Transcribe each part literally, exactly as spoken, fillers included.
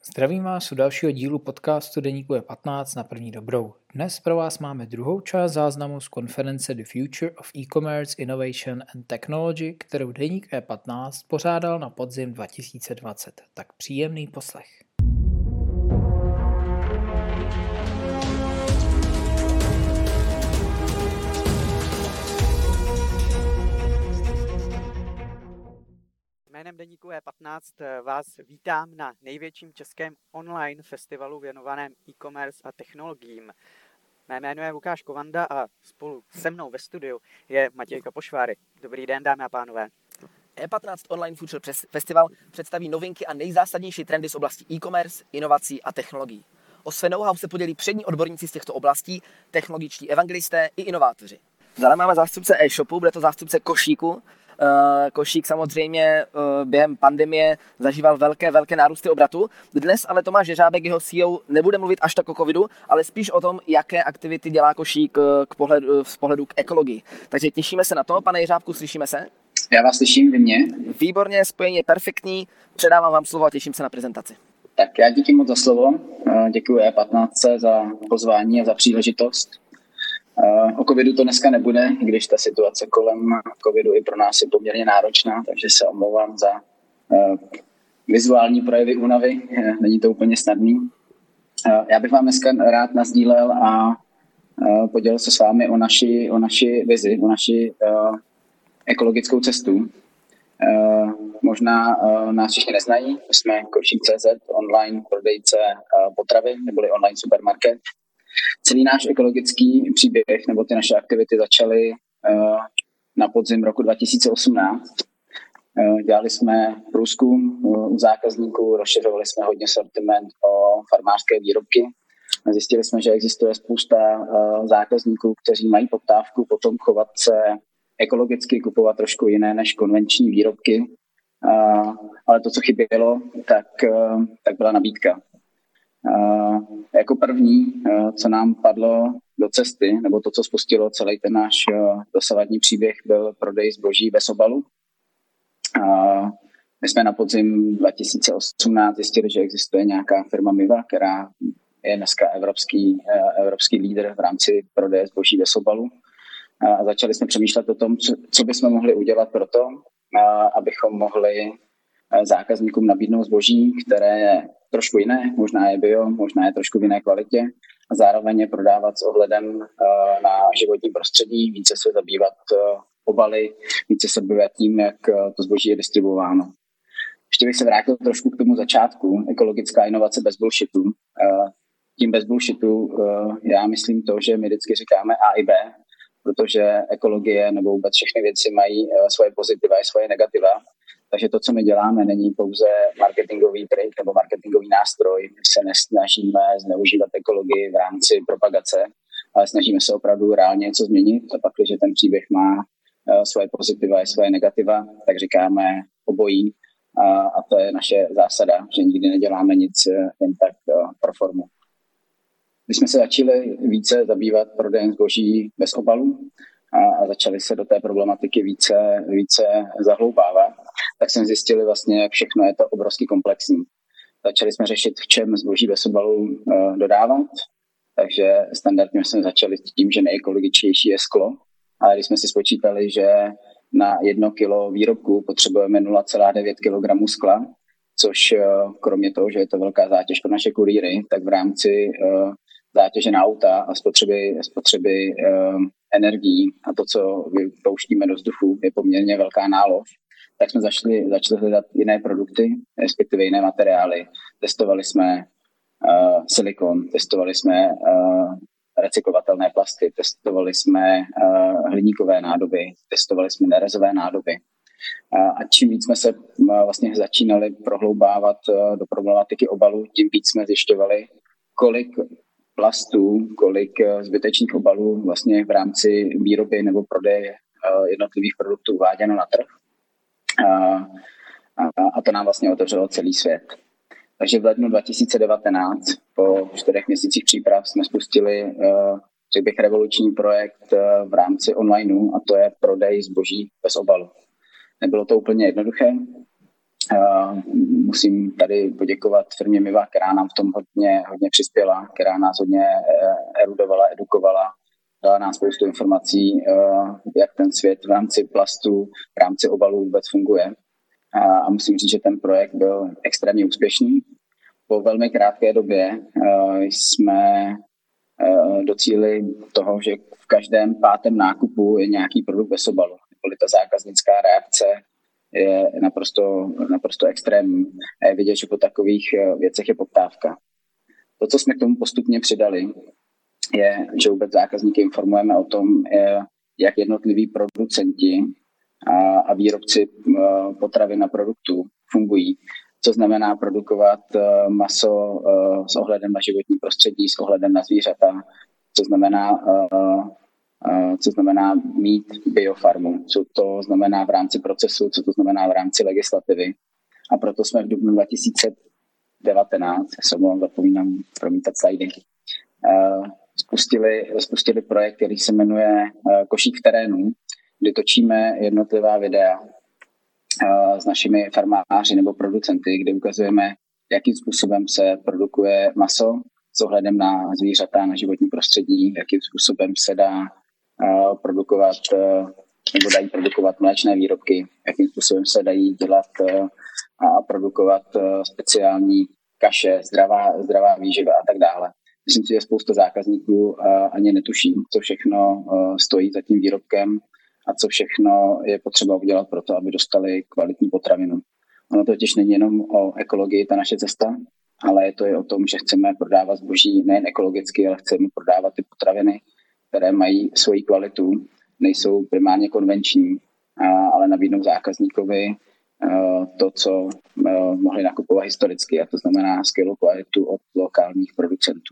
Zdravím vás u dalšího dílu podcastu Deníku E patnáct na první dobrou. Dnes pro vás máme druhou část záznamu z konference The Future of E-Commerce, Innovation and Technology, kterou Deník E patnáct pořádal na podzim dva tisíce dvacet. Tak příjemný poslech. Jménem Deníku E patnáct vás vítám na největším českém online festivalu věnovaném e-commerce a technologiím. Mé jméno je Lukáš Kovanda a spolu se mnou ve studiu je Matěj Kapošváry. Dobrý den, dámy a pánové. E patnáct Online Future Festival představí novinky a nejzásadnější trendy z oblasti e-commerce, inovací a technologií. O své know-how se podělí přední odborníci z těchto oblastí, technologičtí evangelisté i inovátoři. Dále máme zástupce e-shopu, bude to zástupce Košíku. Košík samozřejmě během pandemie zažíval velké, velké nárůsty obratu. Dnes ale Tomáš Jeřábek, jeho C E O, nebude mluvit až tak o covidu, ale spíš o tom, jaké aktivity dělá Košík k pohledu, z pohledu k ekologii. Takže těšíme se na to. Pane Jeřábku, slyšíme se? Já vás slyším, vy mě? Výborně, spojení je perfektní. Předávám vám slovo a těším se na prezentaci. Tak já díky moc za slovo. Děkuji E patnáct za pozvání a za příležitost. O covidu to dneska nebude, i když ta situace kolem covidu i pro nás je poměrně náročná, takže se omlouvám za uh, vizuální projevy únavy, není to úplně snadný. Uh, já bych vám dneska rád nasdílel a uh, podělil se s vámi o naši, o naši vizi, o naši uh, ekologickou cestu. Uh, možná uh, nás všichni neznají, jsme Košík tečka cé zet, online prodejce uh, potravy, neboli online supermarket. Celý náš ekologický příběh nebo ty naše aktivity začaly uh, na podzim roku dva tisíce osmnáct. Uh, dělali jsme průzkum uh, u zákazníků, rozšiřovali jsme hodně sortiment o farmářské výrobky. Zjistili jsme, že existuje spousta uh, zákazníků, kteří mají poptávku potom chovat se ekologicky, kupovat trošku jiné než konvenční výrobky. Uh, ale to, co chybělo, tak, uh, tak byla nabídka. Uh, jako první, uh, co nám padlo do cesty, nebo to, co spustilo celý ten náš uh, dosavadní příběh, byl prodej zboží bez obalu. Uh, my jsme na podzim dva tisíce osmnáct zjistili, že existuje nějaká firma Miva, která je dneska evropský, uh, evropský lídr v rámci prodeje zboží bez obalu. Uh, a začali jsme přemýšlet o tom, co, co bychom mohli udělat pro to, uh, abychom mohli uh, zákazníkům nabídnout zboží, které je trošku jiné, možná je bio, možná je trošku v jiné kvalitě a zároveň je prodávat s ohledem uh, na životní prostředí, více se zabývat uh, obaly, více se zabývat tím, jak uh, to zboží je distribuováno. Ještě bych se vrátil trošku k tomu začátku, ekologická inovace bez bullshitu. Uh, tím bez bullshitu uh, já myslím to, že my vždycky říkáme A i B, protože ekologie nebo vůbec všechny věci mají uh, svoje pozitiva i svoje negativa. Takže to, co my děláme, není pouze marketingový trik nebo marketingový nástroj. My se nesnažíme zneužívat ekologii v rámci propagace, ale snažíme se opravdu reálně něco změnit. A pak, když ten příběh má svoje pozitiva a svoje negativa, tak říkáme obojí. A, a to je naše zásada, že nikdy neděláme nic jen tak pro formu. Když jsme se začali více zabývat prodejem zboží bez obalu, a začali se do té problematiky více, více zahloubávat, tak jsme zjistili vlastně, jak všechno je to obrovsky komplexní. Začali jsme řešit, v čem zboží bez obalu uh, dodávat, takže standardně jsme začali s tím, že nejekologičtější je sklo, ale když jsme si spočítali, že na jedno kilo výrobku potřebujeme nula celá devět kilogramů skla, což uh, kromě toho, že je to velká zátěž pro naše kurýry, tak v rámci uh, zátěže na auta a spotřeby, spotřeby uh, energií a to, co vypouštíme do vzduchu, je poměrně velká nálož, tak jsme začali, začali hledat jiné produkty, respektive jiné materiály. Testovali jsme uh, silikon, testovali jsme uh, recyklovatelné plasty, testovali jsme uh, hliníkové nádoby, testovali jsme nerezové nádoby. Uh, a čím víc jsme se uh, vlastně začínali prohloubávat uh, do problematiky obalu, tím víc jsme zjišťovali, kolik plastů, kolik zbytečných obalů vlastně v rámci výroby nebo prodeje jednotlivých produktů uváděno na trh. A, a, a to nám vlastně otevřelo celý svět. Takže v lednu dva tisíce devatenáct, po čtyřech měsících příprav, jsme spustili, řekl bych, revoluční projekt v rámci onlineu, a to je prodej zboží bez obalu. Nebylo to úplně jednoduché. Musím tady poděkovat firmě Miva, která nám v tom hodně, hodně přispěla, která nás hodně erudovala, edukovala, dala nám spoustu informací, jak ten svět v rámci plastu, v rámci obalů vůbec funguje. A musím říct, že ten projekt byl extrémně úspěšný. Po velmi krátké době jsme docílili toho, že v každém pátém nákupu je nějaký produkt bez obalu. Neboli ta zákaznická reakce je naprosto, naprosto extrémní. A je vidět, že po takových věcech je poptávka. To, co jsme k tomu postupně přidali, je, že vůbec zákazníky informujeme o tom, jak jednotliví producenti a, a výrobci potravin a produktů fungují. Co znamená produkovat maso s ohledem na životní prostředí, s ohledem na zvířata, co znamená, co znamená mít biofarmu, co to znamená v rámci procesu, co to znamená v rámci legislativy. A proto jsme v dubnu dva tisíce devatenáct, se mnou zapomínám promítat slajdy, spustili, spustili projekt, který se jmenuje Košík v terénu, kdy točíme jednotlivá videa s našimi farmáři nebo producenty, kde ukazujeme, jakým způsobem se produkuje maso s ohledem na zvířata, na životní prostředí, jakým způsobem se dá produkovat nebo dají produkovat mléčné výrobky, jakým způsobem se dají dělat a produkovat speciální kaše, zdravá, zdravá výživa a tak dále. Myslím si, že spousta zákazníků ani netuší, co všechno stojí za tím výrobkem a co všechno je potřeba udělat pro to, aby dostali kvalitní potravinu. Ono totiž není jenom o ekologii ta naše cesta, ale je to i o tom, že chceme prodávat zboží nejen ekologicky, ale chceme prodávat ty potraviny, které mají svoji kvalitu, nejsou primárně konvenční, ale nabídnou zákazníkovi to, co mohli nakupovat historicky, a to znamená skvělou kvalitu od lokálních producentů.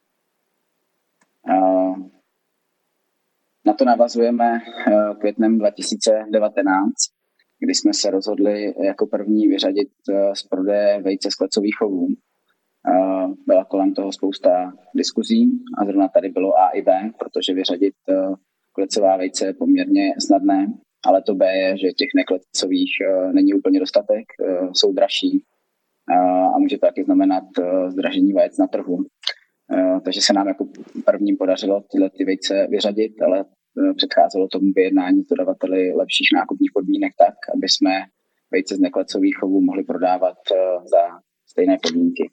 Na to navazujeme květnem dva tisíce devatenáct, kdy jsme se rozhodli jako první vyřadit z prodeje vejce z klecových chovů. Byla kolem toho spousta diskuzí a zrovna tady bylo A i B, protože vyřadit klecová vejce je poměrně snadné, ale to B je, že těch neklecových není úplně dostatek, jsou dražší a může to taky znamenat zdražení vajec na trhu. Takže se nám jako prvním podařilo tyhle ty vejce vyřadit, ale předcházelo tomu vyjednání s dodavateli lepších nákupních podmínek tak, aby jsme vejce z neklecových chovů mohli prodávat za stejné podmínky.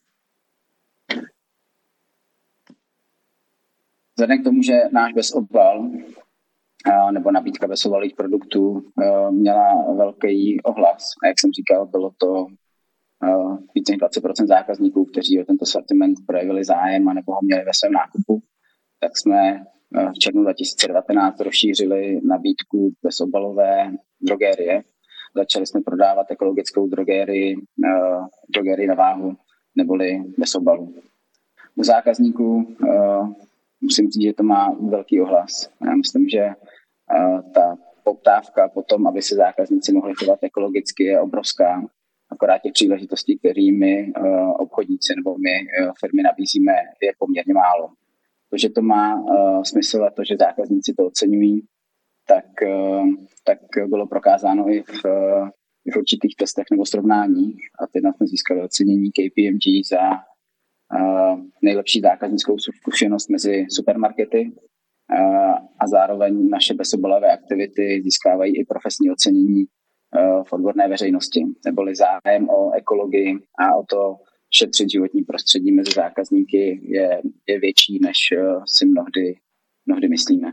Vzhledem k tomu, že náš bezobal nebo nabídka bezobalových produktů měla velký ohlas, a jak jsem říkal, bylo to více než dvacet procent zákazníků, kteří o tento sortiment projevili zájem a nebo ho měli ve svém nákupu, tak jsme v červnu dva tisíce devatenáct rozšířili nabídku bezobalové drogérie. Začali jsme prodávat ekologickou drogérii, drogérii na váhu, neboli bez obalu. U zákazníků musím říct, že to má velký ohlas. Já myslím, že ta poptávka po tom, aby se zákazníci mohli chovat ekologicky, je obrovská. Akorát těch příležitostí, kterými obchodníci nebo my firmy nabízíme, je poměrně málo. To, že to má smysl a to, že zákazníci to oceňují, tak, tak bylo prokázáno i v, i v určitých testech nebo srovnáních. A teď jsme získali ocenění K P M G za nejlepší zákaznickou zkušenost mezi supermarkety a zároveň naše bezobalové aktivity získávají i profesní ocenění v odborné veřejnosti, neboli zájem o ekologii a o to šetřit životní prostředí mezi zákazníky je, je větší, než si mnohdy, mnohdy myslíme.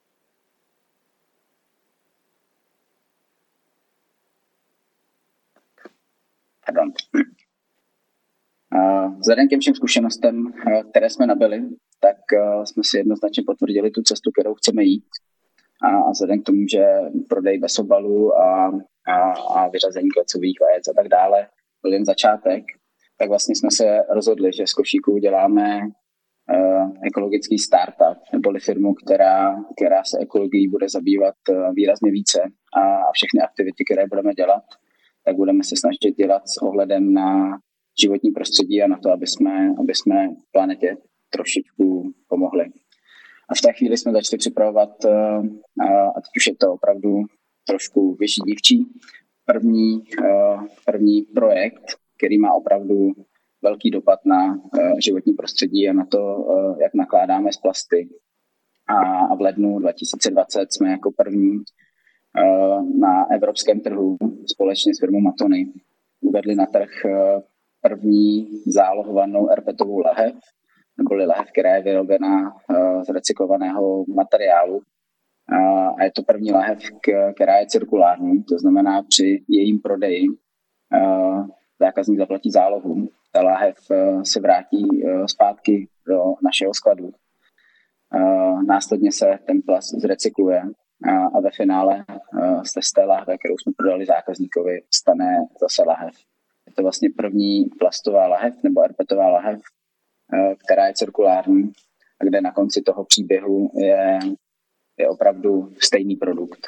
Pardon. Vzhledem k těm všem zkušenostem, které jsme nabili, tak jsme si jednoznačně potvrdili tu cestu, kterou chceme jít. A vzhledem k tomu, že prodej bez obalu a, a, a vyřazení klecových vajec a tak dále byl jen začátek, tak vlastně jsme se rozhodli, že z Košíku uděláme uh, ekologický startup, neboli firmu, která, která se ekologií bude zabývat uh, výrazně více a, a všechny aktivity, které budeme dělat, tak budeme se snažit dělat s ohledem na životní prostředí a na to, aby jsme, aby jsme planetě trošičku pomohli. A v té chvíli jsme začali připravovat, uh, a teď už je to opravdu trošku vyšší dívčí, první, první projekt, který má opravdu velký dopad na životní prostředí a na to, jak nakládáme s plasty. A v lednu dva tisíce dvacet jsme jako první na evropském trhu společně s firmou Matony uvedli na trh první zálohovanou erpetovou lahev, neboli lahev, která je vyrobena z recyklovaného materiálu. A je to první lahev, která je cirkulární, to znamená při jejím prodeji zákazník zaplatí zálohu. Ta lahev se vrátí zpátky do našeho skladu. Následně se ten plast zrecykluje a ve finále z té lahve, kterou jsme prodali zákazníkovi, stane zase lahev. Je to vlastně první plastová lahev nebo erpetová lahev, která je cirkulární a kde na konci toho příběhu je, je opravdu stejný produkt.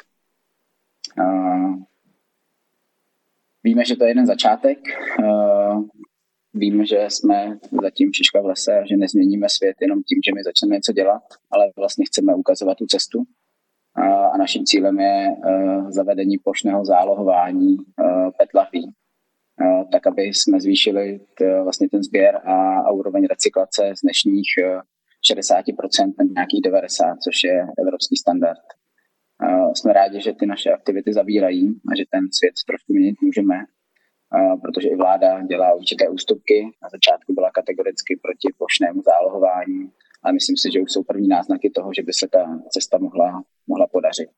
Víme, že to je jeden začátek. Víme, že jsme zatím šiška v lese a že nezměníme svět jenom tím, že my začneme něco dělat, ale vlastně chceme ukazovat tu cestu. A naším cílem je zavedení plošného zálohování pé é té lahví, tak aby jsme zvýšili t, vlastně ten sběr a, a úroveň recyklace z dnešních šedesát procent na nějakých devadesát procent, což je evropský standard. Jsme rádi, že ty naše aktivity zavírají a že ten svět trošku měnit můžeme, protože i vláda dělá určité ústupky. Na začátku byla kategoricky proti plošnému zálohování, ale myslím si, že už jsou první náznaky toho, že by se ta cesta mohla, mohla podařit.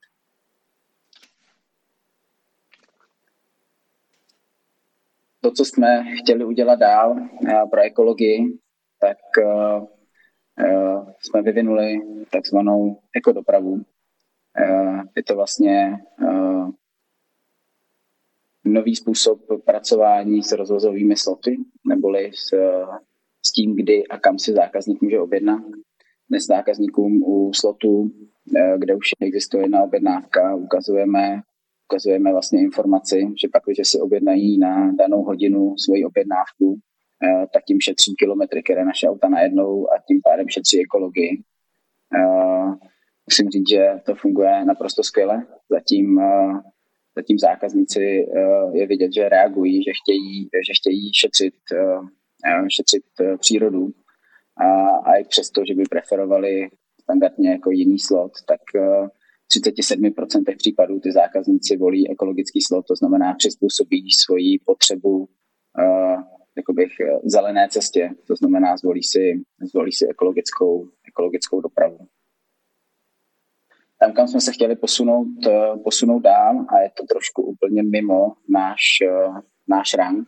To, co jsme chtěli udělat dál pro ekologii, tak uh, uh, jsme vyvinuli takzvanou ekodopravu. Uh, je to vlastně uh, nový způsob pracování s rozvozovými sloty, neboli s, s tím, kdy a kam si zákazník může objednat. Dnes zákazníkům u slotů, kde už existuje jedna objednávka, ukazujeme, ukazujeme vlastně informaci, že pak, když si objednají na danou hodinu svoji objednávku, tak tím šetří kilometry, které naše auta najednou a tím pádem šetří ekologii. Musím říct, že to funguje naprosto skvěle. Zatím Zatím zákazníci je vidět, že reagují, že chtějí, že chtějí šetřit, šetřit přírodu a, a i přesto, že by preferovali standardně jako jiný slot, tak v třicet sedm procent případů ty zákazníci volí ekologický slot, to znamená přizpůsobí svoji potřebu jakoby zelené cestě, to znamená zvolí si, zvolí si ekologickou, ekologickou dopravu. Tam, kam jsme se chtěli posunout, posunout dál, a je to trošku úplně mimo náš, náš rank.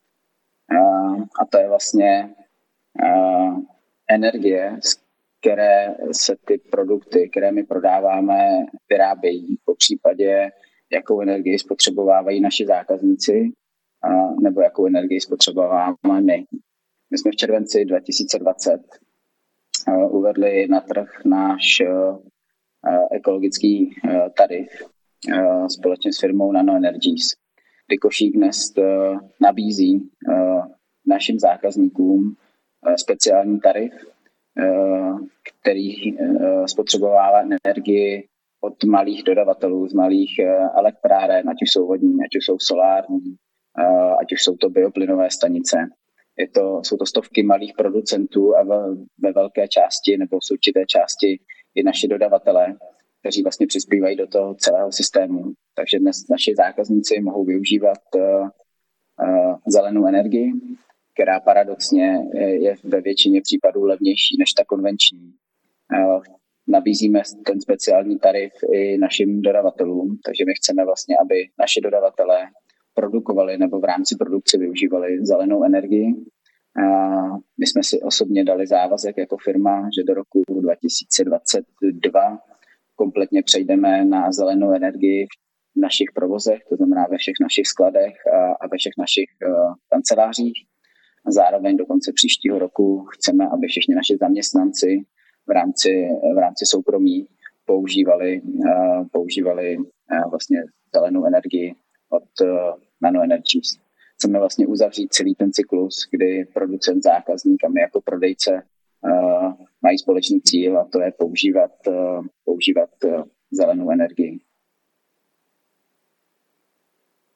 A to je vlastně energie, z které se ty produkty, které my prodáváme, vyrábějí. Po případě, jakou energii spotřebovávají naši zákazníci, nebo jakou energii spotřebováváme my. My jsme v červenci dva tisíce dvacet uvedli na trh náš ekologický tarif společně s firmou Nano Energies, kdy Košík dnes nabízí našim zákazníkům speciální tarif, který spotřebovává energii od malých dodavatelů, z malých elektráren, ať už jsou vodní, ať už jsou solární, ať už jsou to bioplynové stanice. Je to, jsou to stovky malých producentů a ve, ve velké části nebo v určité části i naši dodavatelé, kteří vlastně přispívají do toho celého systému. Takže dnes naši zákazníci mohou využívat uh, uh, zelenou energii, která paradoxně je ve většině případů levnější než ta konvenční. Uh, nabízíme ten speciální tarif i našim dodavatelům, takže my chceme vlastně, aby naši dodavatelé produkovali nebo v rámci produkce využívali zelenou energii. My jsme si osobně dali závazek jako firma, že do roku dva tisíce dvacet dva kompletně přejdeme na zelenou energii v našich provozech, to znamená ve všech našich skladech a ve všech našich kancelářích. Zároveň do konce příštího roku chceme, aby všichni naši zaměstnanci v rámci, v rámci soukromí používali, používali vlastně zelenou energii od Nano Energies. Chceme vlastně uzavřít celý ten cyklus, kdy producent, zákazník a my jako prodejce uh, mají společný cíl, a to je používat, uh, používat uh, zelenou energii.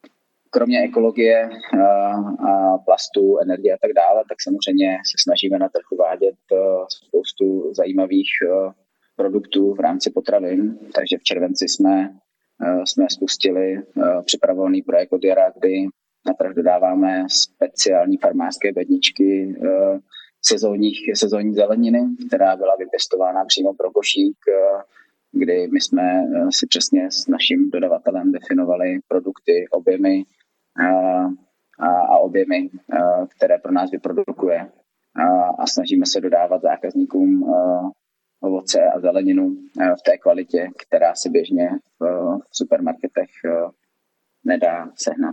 kromě ekologie a plastu, energie a tak dále, tak samozřejmě se snažíme na trh uvádět spoustu zajímavých produktů v rámci potravin. Takže v červenci jsme, jsme spustili připravovaný projekt od jara, kdy na trh dodáváme speciální farmářské bedničky sezónních, sezónní zeleniny, která byla vypěstována přímo pro košík, kdy my jsme si přesně s naším dodavatelem definovali produkty, objemy a, a objemy, které pro nás vyprodukuje a, a snažíme se dodávat zákazníkům ovoce a zeleninu v té kvalitě, která se běžně v, v supermarketech nedá sehnat.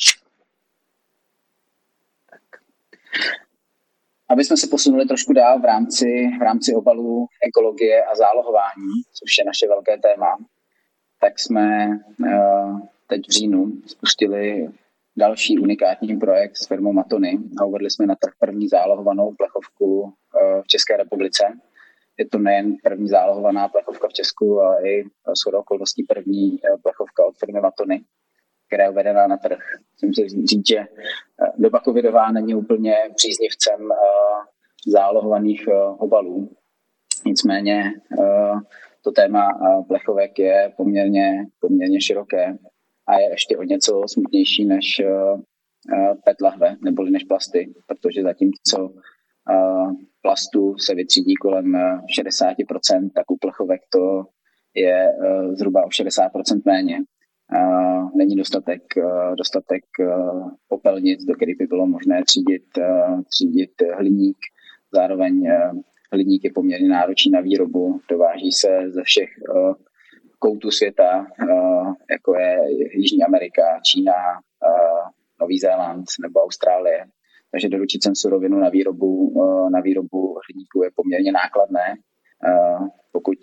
Tak. Aby jsme se posunuli trošku dál v rámci, v rámci obalů, ekologie a zálohování, což je naše velké téma, tak jsme teď v říjnu spustili další unikátní projekt s firmou Matony a uvedli jsme na trh první zálohovanou plechovku v České republice. Je to nejen první zálohovaná plechovka v Česku, ale i shodou okolností první plechovka od firmy Matony, která je uvedená na trh. Musím si říct, že doba covidová není úplně příznivcem zálohovaných obalů. Nicméně to téma plechovek je poměrně, poměrně široké a je ještě o něco smutnější než P E T lahve neboli než plasty, protože zatímco plastu se vytřídí kolem šedesát procent, tak u plechovek to je zhruba o šedesát procent méně. Není dostatek, dostatek popelnic, do kterých by bylo možné třídit, třídit hliník. Zároveň hliník je poměrně náročný na výrobu, dováží se ze všech koutů světa, jako je Jižní Amerika, Čína, Nový Zéland nebo Austrálie. Takže doručit sem surovinu na výrobu, na výrobu hliníku je poměrně nákladné. Pokud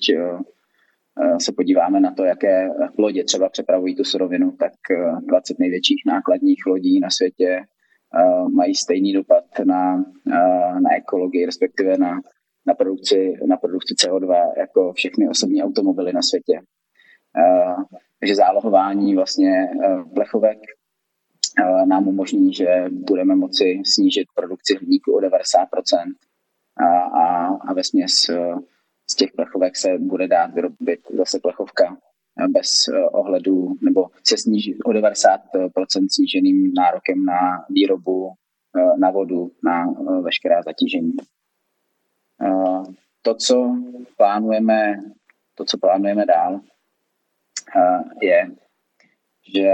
se podíváme na to, jaké lodě třeba přepravují tu surovinu, tak dvacet největších nákladních lodí na světě mají stejný dopad na, na ekologii, respektive na, na, produkci, na produkci C O dva jako všechny osobní automobily na světě. Takže zálohování vlastně plechovek nám umožní, že budeme moci snížit produkci hliníku o devadesát procent a, a, a vesměs z těch plechovek se bude dát vyrobit zase plechovka bez ohledu, nebo se sníží o devadesát procent sníženým nárokem na výrobu, na vodu, na veškerá zatížení. To, co plánujeme, to, co plánujeme dál, je, že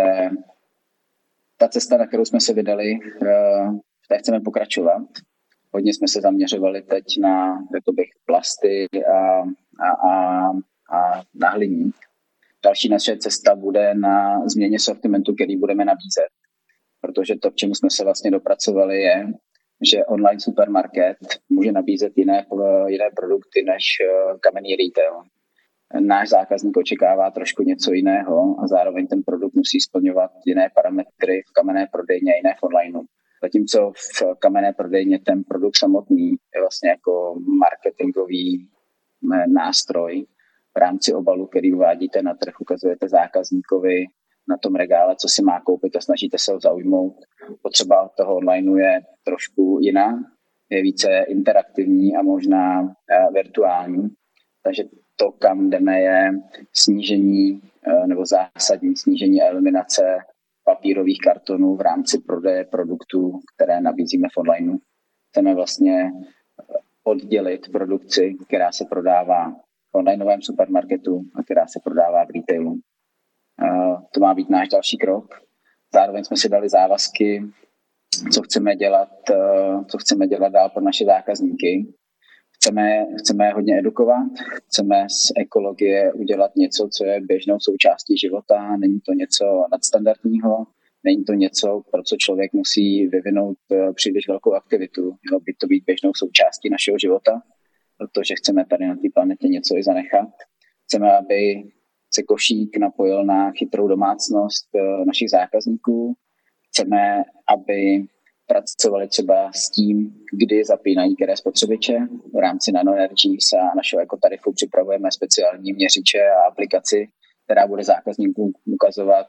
ta cesta, na kterou jsme se vydali, v té chceme pokračovat. Hodně jsme se zaměřovali teď na, řekl bych, plasty a, a, a, a na hliník. Další naše cesta bude na změně sortimentu, který budeme nabízet. Protože to, k čemu jsme se vlastně dopracovali, je, že online supermarket může nabízet jiné, jiné produkty než kamenný retail. Náš zákazník očekává trošku něco jiného a zároveň ten produkt musí splňovat jiné parametry v kamenné prodejně a jiné v onlineu. Zatímco v kamenné prodejně ten produkt samotný je vlastně jako marketingový nástroj v rámci obalu, který uvádíte na trh, ukazujete zákazníkovi na tom regále, co si má koupit a snažíte se ho zaujmout. Potřeba toho onlineu je trošku jiná, je více interaktivní a možná virtuální. Takže to, kam jdeme, je snížení nebo zásadní snížení eliminace papírových kartonů v rámci prodeje produktů, které nabízíme v onlineu. Chceme vlastně oddělit produkci, která se prodává v onlineovém supermarketu a která se prodává v retailu. To má být náš další krok. Zároveň jsme si dali závazky, co chceme dělat, co chceme dělat dál pro naše zákazníky. Chceme, chceme hodně edukovat, chceme z ekologie udělat něco, co je běžnou součástí života, není to něco nadstandardního, není to něco, pro co člověk musí vyvinout příliš velkou aktivitu. Mělo by to být běžnou součástí našeho života, protože chceme tady na té planetě něco i zanechat. Chceme, aby se košík napojil na chytrou domácnost našich zákazníků. Chceme, aby pracovali třeba s tím, kdy zapínají které spotřebiče. V rámci NanoEnergies a našeho ekotarifu připravujeme speciální měřiče a aplikaci, která bude zákazníkům ukazovat,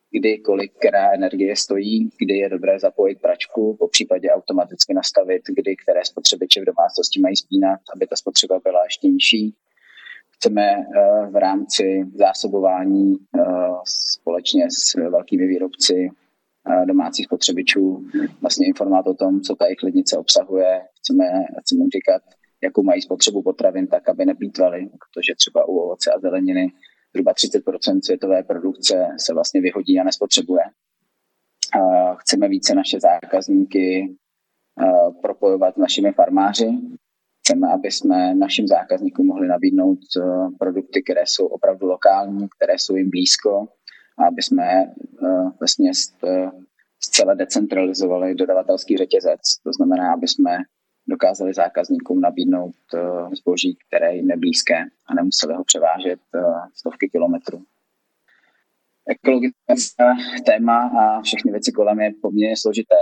kdy kolik která energie stojí, kdy je dobré zapojit pračku, po případě automaticky nastavit, kdy které spotřebiče v domácnosti mají spínat, aby ta spotřeba byla ještě nižší. Chceme v rámci zásobování společně s velkými výrobci domácích spotřebičů vlastně informovat o tom, co ta jejich lednice obsahuje. Chceme, chceme říkat, jakou mají spotřebu potravin, tak aby neplýtvali, protože třeba u ovoce a zeleniny zhruba třicet procent světové produkce se vlastně vyhodí a nespotřebuje. Chceme více naše zákazníky propojovat s našimi farmáři. Chceme, aby jsme našim zákazníkům mohli nabídnout produkty, které jsou opravdu lokální, které jsou jim blízko, a aby jsme vlastně zcela decentralizovali dodavatelský řetězec. To znamená, aby jsme dokázali zákazníkům nabídnout zboží, které jim je blízké a nemuseli ho převážet stovky kilometrů. Ekologické téma a všechny věci kolem je poměrně složité.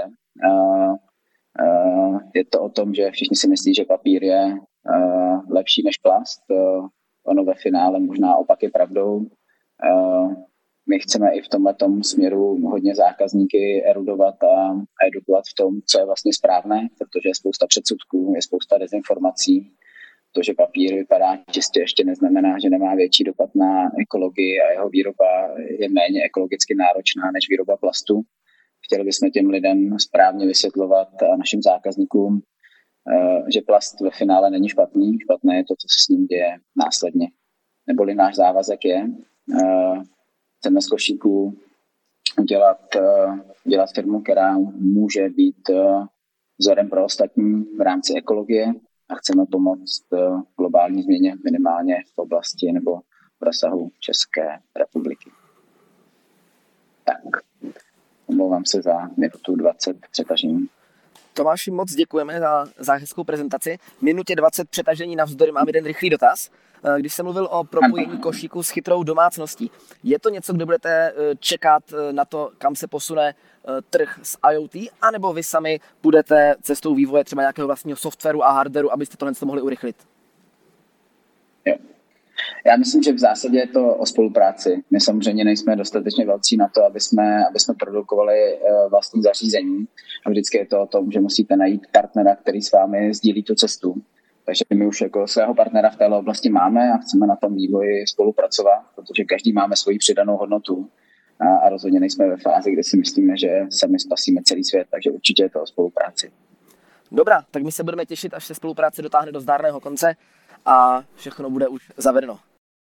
Je to o tom, že všichni si myslí, že papír je lepší než plast. Ono ve finále možná opak je pravdou. My chceme i v tomhletom směru hodně zákazníky erudovat a edukovat v tom, co je vlastně správné, protože je spousta předsudků, je spousta dezinformací. To, že papír vypadá čistě, ještě neznamená, že nemá větší dopad na ekologii a jeho výroba je méně ekologicky náročná než výroba plastu. Chtěli bychom těm lidem správně vysvětlovat a našim zákazníkům, že plast ve finále není špatný. Špatné je to, co se s ním děje následně. Neboli náš závazek je, chceme z košíků udělat, udělat firmu, která může být vzorem pro ostatní v rámci ekologie a chceme pomoct globální změně minimálně v oblasti nebo v rozsahu České republiky. Tak, omlouvám se za minutu dvacet přetažení. Tomáši, moc děkujeme za, za hezkou prezentaci. Minutě dvacet přetažení navzdory mám jeden rychlý dotaz. Když jsem mluvil o propojení košíku s chytrou domácností, je to něco, kde budete čekat na to, kam se posune trh s IoT, anebo vy sami budete cestou vývoje třeba nějakého vlastního softwaru a hardwareu, abyste tohle mohli urychlit? Jo. Já myslím, že v zásadě je to o spolupráci. My samozřejmě nejsme dostatečně velcí na to, aby jsme, aby jsme produkovali vlastní zařízení. A vždycky je to o tom, že musíte najít partnera, který s vámi sdílí tu cestu. Takže my už jako svého partnera v této oblasti máme a chceme na tom vývoji spolupracovat, protože každý máme svoji přidanou hodnotu a, a rozhodně nejsme ve fázi, kde si myslíme, že sami spasíme celý svět, takže určitě je to o spolupráci. Dobrá, tak my se budeme těšit, až se spolupráce dotáhne do zdárného konce a všechno bude už zavedeno.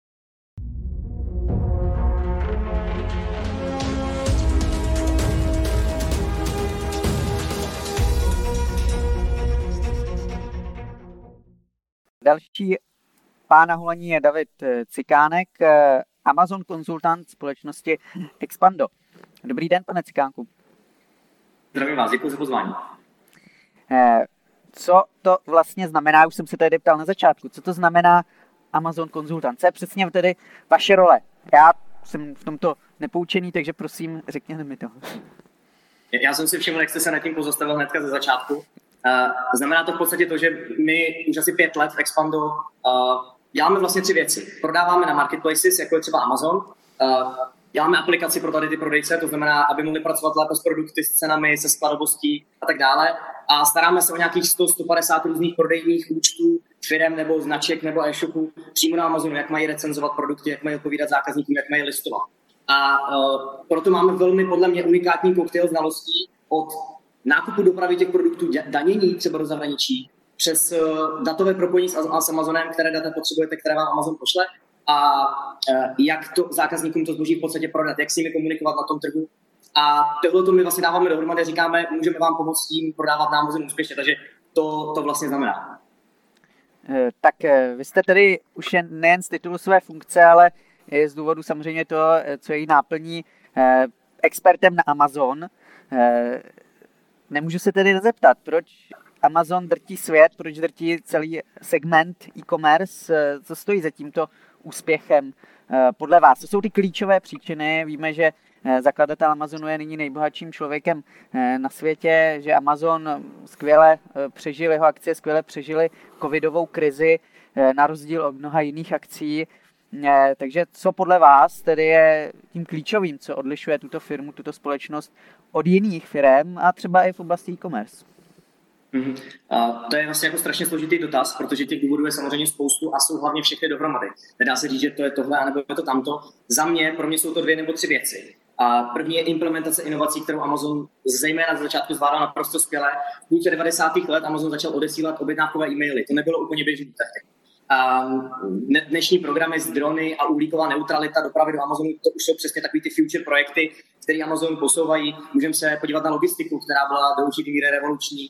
Další pán na holení je David Cikánek, Amazon konzultant společnosti Expando. Dobrý den, pane Cikánku. Zdravím vás, děkuji za pozvání. Co to vlastně znamená, už jsem se tady ptal na začátku, co to znamená Amazon konzultant? Co je přesně tedy vaše role? Já jsem v tomto nepoučený, takže prosím, řekněte mi to. Já jsem si všiml, jak jste se nad tím pozastavil hnedka ze začátku. Uh, znamená to v podstatě to, že my už asi pět let v Expando uh, děláme vlastně tři věci. Prodáváme na marketplaces, jako je třeba Amazon. Uh, děláme aplikaci pro tady ty prodejce, to znamená, aby mohli pracovat lépe s produkty, s cenami, se skladovostí a tak dále. A staráme se o nějakých sto až sto padesát různých prodejních účtů, firem nebo značek nebo e-shopů přímo na Amazonu, jak mají recenzovat produkty, jak mají odpovídat zákazníkům, jak mají listovat. A uh, proto máme velmi podle mě unikátní koktejl znalostí od nákupu dopravy těch produktů, danění třeba do zahraničí, přes uh, datové propojení s, s Amazonem, které data potřebujete, které vám Amazon pošle, a uh, jak to zákazníkům to zboží v podstatě prodat, jak s nimi komunikovat na tom trhu. A tohle to my vlastně dáváme dohromady, říkáme, můžeme vám pomoct tím prodávat na Amazonu úspěšně, takže to, to vlastně znamená. Tak vy jste tedy už jen, nejen z titulu své funkce, ale z důvodu samozřejmě to, co její náplní, expertem na Amazon. Nemůžu se tedy nezeptat, proč Amazon drtí svět, proč drtí celý segment e-commerce, co stojí za tímto úspěchem podle vás? To jsou ty klíčové příčiny. Víme, že zakladatel Amazonu je nyní nejbohatším člověkem na světě, že Amazon skvěle přežil, jeho akcie skvěle přežily covidovou krizi, na rozdíl od mnoha jiných akcí. E, takže co podle vás tedy je tím klíčovým, co odlišuje tuto firmu, tuto společnost od jiných firm a třeba i v oblasti e-commerce? Mm-hmm. A to je vlastně jako strašně složitý dotaz, protože těch důvodů je samozřejmě spoustu a jsou hlavně všechny dohromady. Nedá se říct, že to je tohle, anebo je to tamto. Za mě, pro mě jsou to dvě nebo tři věci. A první je implementace inovací, kterou Amazon zejména z začátku zvládal naprosto skvěle. V půlce devadesátých let Amazon začal odesílat objednávkové e-maily. To nebylo úplně běžné tehdy. A dnešní programy z drony a uhlíková neutralita dopravy do Amazonu, to už jsou přesně takový ty future projekty, které Amazon posouvají. Můžeme se podívat na logistiku, která byla do určitý míry revoluční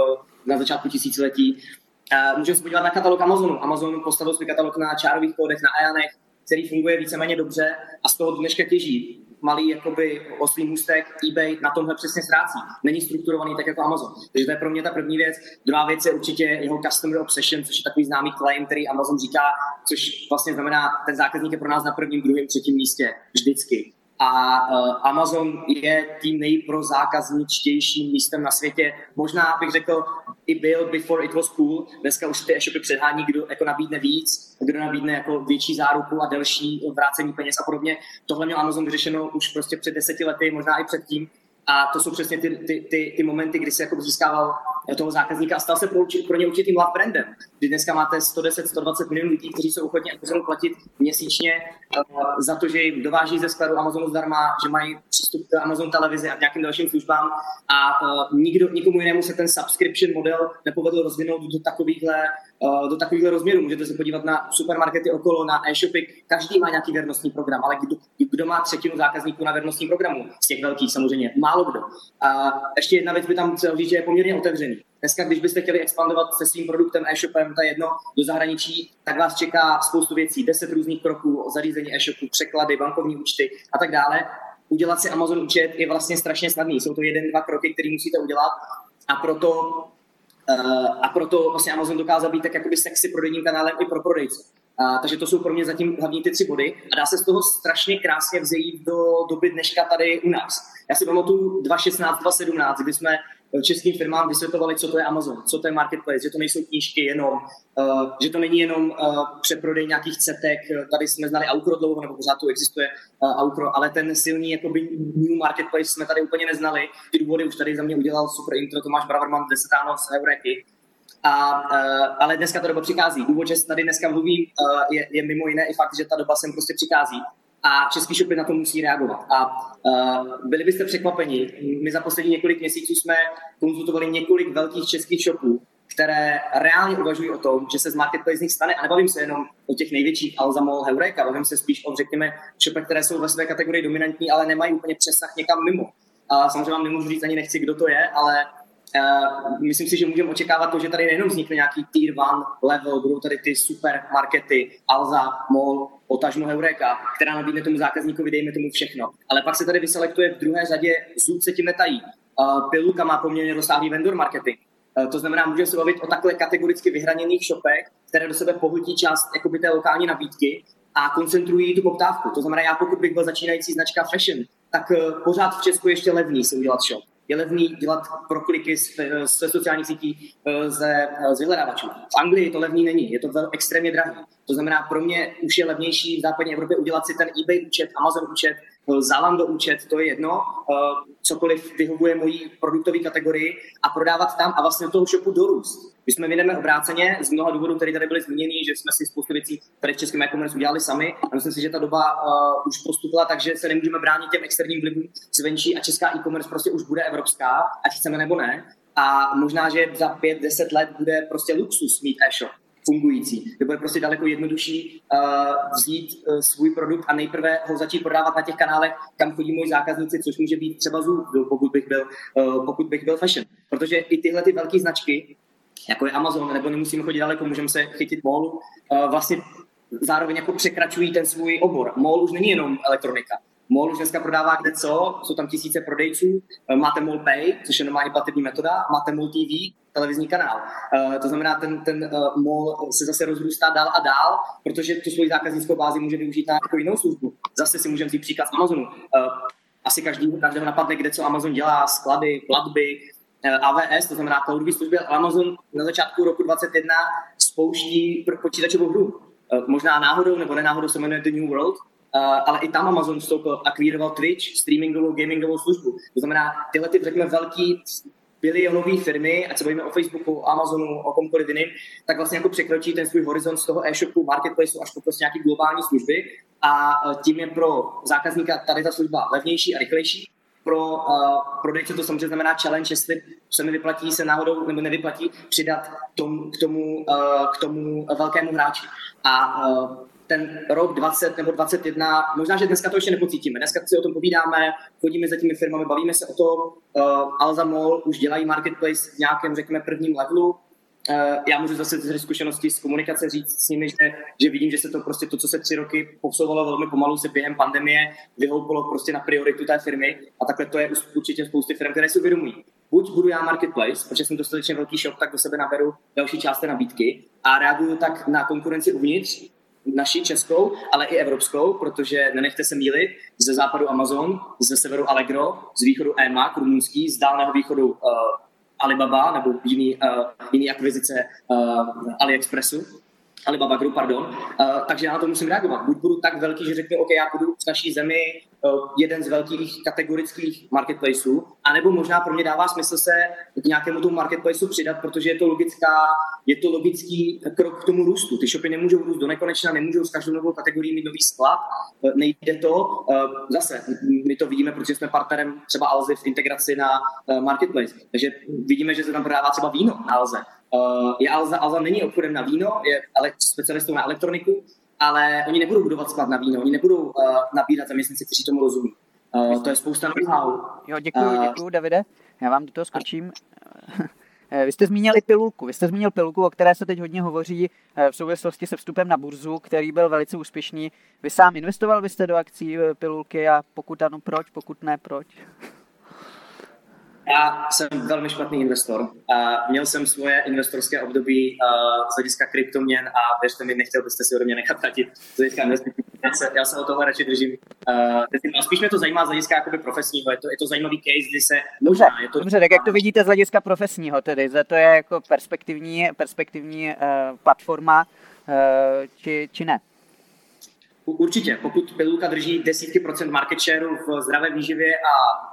na začátku tisíciletí. Můžeme se podívat na katalog Amazonu. Amazon postavil svůj katalog na čárových kódech, na ajanech, který funguje víceméně dobře a z toho dneška těží. Malý jakoby oslý můstek, eBay na tomhle přesně ztrácí. Není strukturovaný tak jako Amazon. Takže to je pro mě ta první věc. Druhá věc je určitě jeho customer obsession, což je takový známý claim, který Amazon říká, což vlastně znamená, ten zákazník je pro nás na prvním, druhém, třetím místě vždycky. A uh, Amazon je tím nejprozákazničtějším místem na světě. Možná bych řekl, i byl before it was cool. Dneska už ty e-shopy předhání, kdo jako nabídne víc, kdo nabídne jako větší záruku a delší vrácení peněz a podobně. Tohle měl Amazon vyřešeno už prostě před deseti lety, možná i předtím. A to jsou přesně ty, ty, ty, ty momenty, kdy se jako získával toho zákazníka a stal se pro, pro ně určitým love brandem. Kdy dneska máte sto deset, sto dvacet milionů lidí, kteří jsou ochotní Amazonu platit měsíčně uh, za to, že jim dováží ze skladu Amazonu zdarma, že mají přístup k Amazon televizi a k nějakým dalším službám a uh, nikdo, nikomu jinému se ten subscription model nepovedl rozvinout do takovýchhle, uh, do takovýchhle rozměrů. Můžete se podívat na supermarkety okolo, na e-shopy, každý má nějaký věrnostní program, ale kdo, kdo má třetinu zákazníků na věrnostním programu? Z těch velkých samozřejmě, málo kdo. A ještě jedna věc by tam chtěl říct, že je poměrně otevřený. Dneska, když byste chtěli expandovat se svým produktem e-shopem, to je jedno, do zahraničí, tak vás čeká spoustu věcí, deset různých kroků o zařízení e-shopu, překlady, bankovní účty a tak dále. Udělat si Amazon účet je vlastně strašně snadný. Jsou to jeden, dva kroky, které musíte udělat a proto, uh, a proto vlastně Amazon dokázal být tak jakoby sexy prodejním kanálem i pro prodejce. Uh, takže to jsou pro mě zatím hlavní ty tři body a dá se z toho strašně krásně vzejít do doby dneška tady u nás. Já si pamatuju dva šestnáct, dva sedmnáct, kdy jsme českým firmám vysvětlovali, co to je Amazon, co to je marketplace, že to nejsou knížky jenom, uh, že to není jenom uh, přeprodej nějakých cetek, tady jsme znali Aukro dlouho, nebo pořád tu existuje uh, Aukro, ale ten silný jakoby new marketplace jsme tady úplně neznali. Ty důvody už tady za mě udělal super intro Tomáš Braverman deset ráno z Eureky. A, uh, ale dneska ta doba přichází. Důvod, že tady dneska mluvím, uh, je, je mimo jiné i fakt, že ta doba sem prostě přichází. A český shopy na to musí reagovat. A uh, byli byste překvapeni. My za poslední několik měsíců jsme konzultovali několik velkých českých shopů, které reálně uvažují o tom, že se z marketplace z nich stane. A nebavím se jenom o těch největších Alza Mall, Heureka, bavím se spíš o, řekněme, shopech, které jsou ve své kategorii dominantní, ale nemají úplně přesah někam mimo. A samozřejmě vám nemůžu říct ani nechci, kdo to je, ale Uh, myslím si, že můžeme očekávat to, že tady nejenom vznikne nějaký tier one level, budou tady ty supermarkety, Alza, Mall, potažmo Heureka, která nabídne tomu zákazníkovi, dejme tomu všechno. Ale pak se tady vyselektuje v druhé řadě, zub se tím netají. Uh, Pilulka má poměrně rozsáhlý vendor marketing. Uh, to znamená, můžeme se bavit o takhle kategoricky vyhraněných shopech, které do sebe pohltí část jakoby té lokální nabídky a koncentrují tu poptávku. To znamená, já pokud bych byl začínající značka fashion, tak uh, pořád v Česku ještě levný si udělat shop. Je levný dělat prokliky ze sociálních sítí ze, z vyhledávačů. V Anglii to levný není, je to vel, extrémně drahý. To znamená, pro mě už je levnější v západní Evropě udělat si ten eBay účet, Amazon účet, Zalando účet, to je jedno, cokoliv vyhovuje mojí produktové kategorii a prodávat tam a vlastně toho shopu dorůst. My jsme vyjdeme obráceně z mnoha důvodů, které tady byly zmíněny, že jsme si spoustu věcí tady v českém e-commerce udělali sami a myslím si, že ta doba uh, už postupila, takže se nemůžeme bránit těm externím vlivům zvenčí a česká e-commerce prostě už bude evropská, ať chceme nebo ne. A možná, že za pět, deset let bude prostě luxus mít e-shop fungující. To bude prostě daleko jednodušší uh, vzít uh, svůj produkt a nejprve ho začít prodávat na těch kanálech, kam chodí moji zákazníci, což může být třeba Zoo, pokud bych byl, uh, pokud bych byl fashion. Protože i tyhle ty velké značky, jako je Amazon, nebo nemusíme chodit daleko, můžeme se chytit Mallu, uh, vlastně zároveň jako překračují ten svůj obor. Mall už není jenom elektronika. Mall už dneska prodává kde co, jsou tam tisíce prodejců, máte Mall Pay, což je normální platební metoda, máte Mall T V, televizní kanál. Uh, to znamená, ten, ten uh, Mall se zase rozrůstá dál a dál, protože tu svoji zákaznickou bázi může využít na jako jinou službu. Zase si můžeme vzít příklad z Amazonu. Uh, asi každý, každého napadne, kde co Amazon dělá, sklady, platby, A W S, to znamená cloudové služby. Amazon na začátku roku dvacet jedna spouští počítačovou hru. možná náhodou nebo nenáhodou se jmenuje The New World, Uh, ale i tam Amazon vstoupil, akvíroval Twitch, streamingovou, gamingovou službu. To znamená, tyhle ty, řekněme, velký bilionové firmy, ať se bavíme o Facebooku, o Amazonu, o komkoliv jiným, tak vlastně jako překročí ten svůj horizont z toho e-shopu, marketplaceu až po prostě nějaký globální služby a tím je pro zákazníka tady ta služba levnější a rychlejší. Pro uh, prodejce to samozřejmě znamená challenge, jestli se mi vyplatí, se náhodou nebo nevyplatí přidat tom, k, tomu, uh, k tomu velkému hráči. A uh, ten rok dvacet nebo dvacet jedna, možná, že dneska to ještě nepocítíme. Dneska si o tom povídáme, chodíme za těmi firmami, bavíme se o tom. Uh, Alza Mall už dělají marketplace v nějakém, řekněme, prvním levelu. Uh, já můžu zase z zkušenosti z komunikace říct s nimi, že, že vidím, že se to prostě to, co se tři roky posouvalo velmi pomalu, se během pandemie vyhoupilo prostě na prioritu té firmy a takhle to je určitě spousty firm, které si uvědomují. Buď budu já marketplace, protože jsem dostatečně velký shop, tak do sebe naberu další část té nabídky a reaguju tak na konkurenci uvnitř, naší českou, ale i evropskou, protože nenechte se mýlit, ze západu Amazon, ze severu Allegro, z východu eMAG, rumunský, z dálného východu uh, Alibaba nebo jiný, uh, jiný akvizice uh, AliExpressu, Alibaba Group, pardon. Uh, takže já na to musím reagovat. Buď budu tak velký, že řeknu, OK, já budu v naší zemi uh, jeden z velkých kategorických marketplaceů, anebo možná pro mě dává smysl se k nějakému tomu marketplaceu přidat, protože je to logická, je to logický krok k tomu růstu. Ty shopy nemůžou růst do nekonečna, nemůžou s každou novou kategorií mít nový sklad, uh, nejde to. Uh, zase, my to vidíme, protože jsme partnerem třeba Alzy v integraci na uh, marketplace. Takže vidíme, že se tam prodává třeba víno na Alze. Uh, je Alza, Alza není obchodem na víno, je ale specialistou na elektroniku, ale oni nebudou budovat sklad na víno, oni nebudou uh, nabírat zaměstnanci, kteří tomu rozumí. Uh, to je spousta know-how. Jo, děkuju, uh, děkuju, Davide. Já vám do toho skočím. Vy jste zmínili pilulku. Vy jste zmínil pilulku, o které se teď hodně hovoří v souvislosti se vstupem na burzu, který byl velice úspěšný. Vy sám investoval byste do akcí pilulky a pokud ano, proč? Pokud ne, proč? Já jsem velmi špatný investor. A měl jsem svoje investorské období z hlediska kryptoměn a věřte mi, nechtěl byste si ode mě nechat tratit z hlediska investicí. Já se, já se o tohle radši držím. Uh, spíš mě to zajímá z hlediska jakoby profesního. Je to, je to zajímavý case, kdy se... Dobře, možná, je to... dobře, tak jak to vidíte z hlediska profesního tedy? To je jako perspektivní, perspektivní uh, platforma, uh, či, či ne? Určitě. Pokud pilulka drží desítky procent market shareu v zdravé výživě a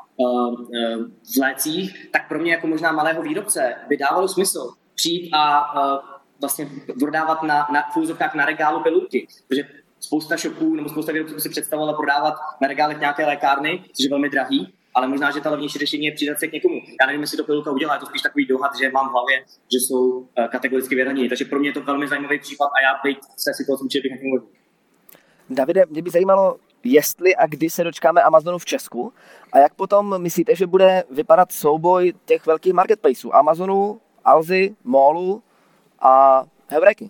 v lécích, tak pro mě jako možná malého výrobce by dávalo smysl přijít a uh, vlastně prodávat na, na fůzovkách na regálu pilulky, protože spousta shopů nebo spousta výrobců si představovala prodávat na regálech nějaké lékárny, což je velmi drahý, ale možná, že ta levnější řešení je přidat se k někomu. Já nevím, jestli to pilulka udělá, je to spíš takový dohad, že mám v hlavě, že jsou uh, kategoricky vyhraněni. Takže pro mě je to velmi zajímavý případ a já být v té situaci, že bych nemohl. Davide, mě by zajímalo, jestli a kdy se dočkáme Amazonu v Česku a jak potom myslíte, že bude vypadat souboj těch velkých marketplaceů Amazonu, Alzy, Mallu a Heuréky?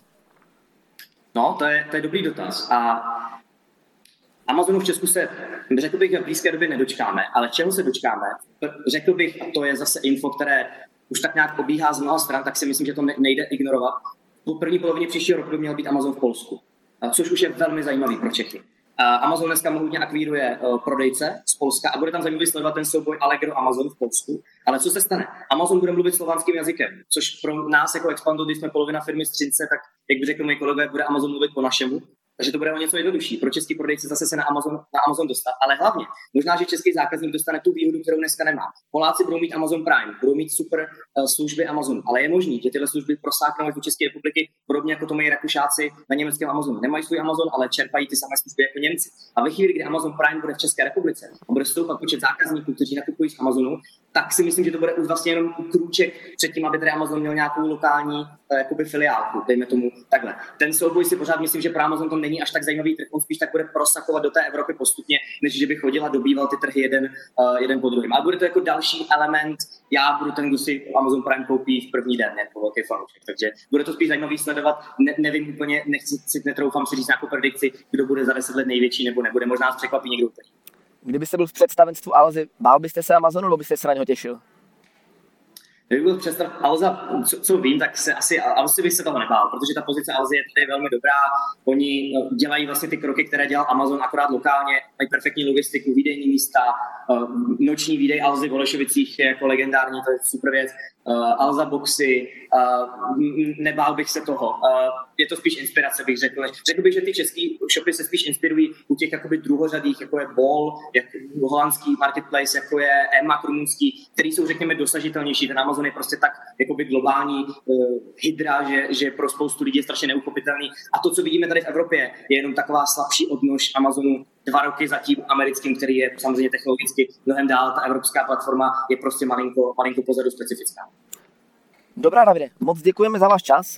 No, to je, to je dobrý dotaz. A Amazonu v Česku se, řekl bych, v blízké době nedočkáme, ale čeho se dočkáme? Řekl bych, a to je zase info, které už tak nějak pobíhá z mnoha stran, tak si myslím, že to nejde ignorovat. Po první polovině příštího roku by měl být Amazon v Polsku, což už je velmi zajímavý pro Čechy. Amazon dneska mohutně akvíruje prodejce z Polska a bude tam zajímavý sledovat ten souboj Allegro Amazon v Polsku. Ale co se stane? Amazon bude mluvit slovanským jazykem, což pro nás jako Expando, když jsme polovina firmy z Třince, tak jak by řekl můj kolegové, bude Amazon mluvit po našemu. Takže to bude o něco jednodušší. Pro český prodejce zase se na Amazon, na Amazon dostat. Ale hlavně, možná, že český zákazník dostane tu výhodu, kterou dneska nemá. Poláci budou mít Amazon Prime, budou mít super uh, služby Amazonu, ale je možný, že tyhle služby prosáknou do České republiky, podobně jako to mají Rakušáci na německém Amazonu. Nemají svůj Amazon, ale čerpají ty samé služby jako Němci. A ve chvíli, kdy Amazon Prime bude v České republice a bude stoupat počet zákazníků, kteří nakupují z Amazonu, tak si myslím, že to bude už vlastně jenom krůček před tím, aby tady Amazon měl nějakou lokální uh, jakoby filiálku, dejme tomu takhle. Ten souboj si pořád myslím, že pro Amazon to není až tak zajímavý trh, on spíš tak bude prosakovat do té Evropy postupně, než že by chodil a dobýval ty trhy jeden, uh, jeden po druhém. Ale bude to jako další element, já budu ten, kdo si Amazon Prime koupí v první den, jako velký fanoušek. Takže bude to spíš zajímavý sledovat, ne, nevím úplně, nechci si netroufám si říct nějakou predikci, kdo bude za deset let největší nebo nebude, možná nás překvapí někdo úplně. Kdybyste byl v představenstvu Alzy, bál byste se Amazonu, nebo byste se na něho těšil? Kdybych byl představ Alza, co, co vím, tak se asi, asi bych se toho nebál, protože ta pozice Alzy je tady velmi dobrá. Oni dělají vlastně ty kroky, které dělal Amazon, akorát lokálně, mají perfektní logistiku, výdejní místa, noční výdej Alzy v Olešovicích je jako legendární, to je super věc. Alza boxy, nebál bych se toho. Je to spíš inspirace, bych řekl. Řekl bych, že ty český shopy se spíš inspirují u těch jakoby druhořadých, jako je Bol, jak holandský marketplace, jako je Emak rumunský, který jsou, řekněme, dosažitelnější. Ten Amazon je prostě tak jakoby globální uh, hydra, že, že pro spoustu lidí je strašně neuchopitelný. A to, co vidíme tady v Evropě, je jenom taková slabší odnož Amazonu dva roky za tím americkým, který je samozřejmě technologicky mnohem dál. Ta evropská platforma je prostě malinko, malinko pozadu specifická. Dobrá, Davide, moc děkujeme za váš čas.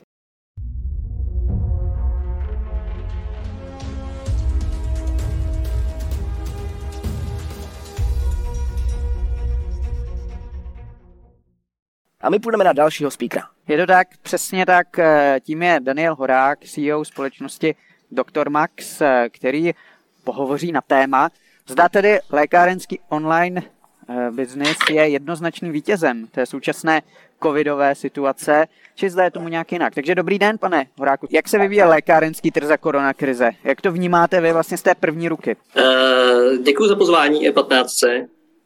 A my půjdeme na dalšího speakera. Je to tak, přesně tak. Tím je Daniel Horák, C E O společnosti doktor Max, který pohovoří na téma, zda tedy lékárenský online business je jednoznačným vítězem té současné covidové situace, či zda je tomu nějak jinak. Takže dobrý den, pane Horáku. Jak se vyvíje lékárenský trh za koronakrize? Jak to vnímáte vy vlastně z té první ruky? Uh, děkuji za pozvání E patnáct. Uh,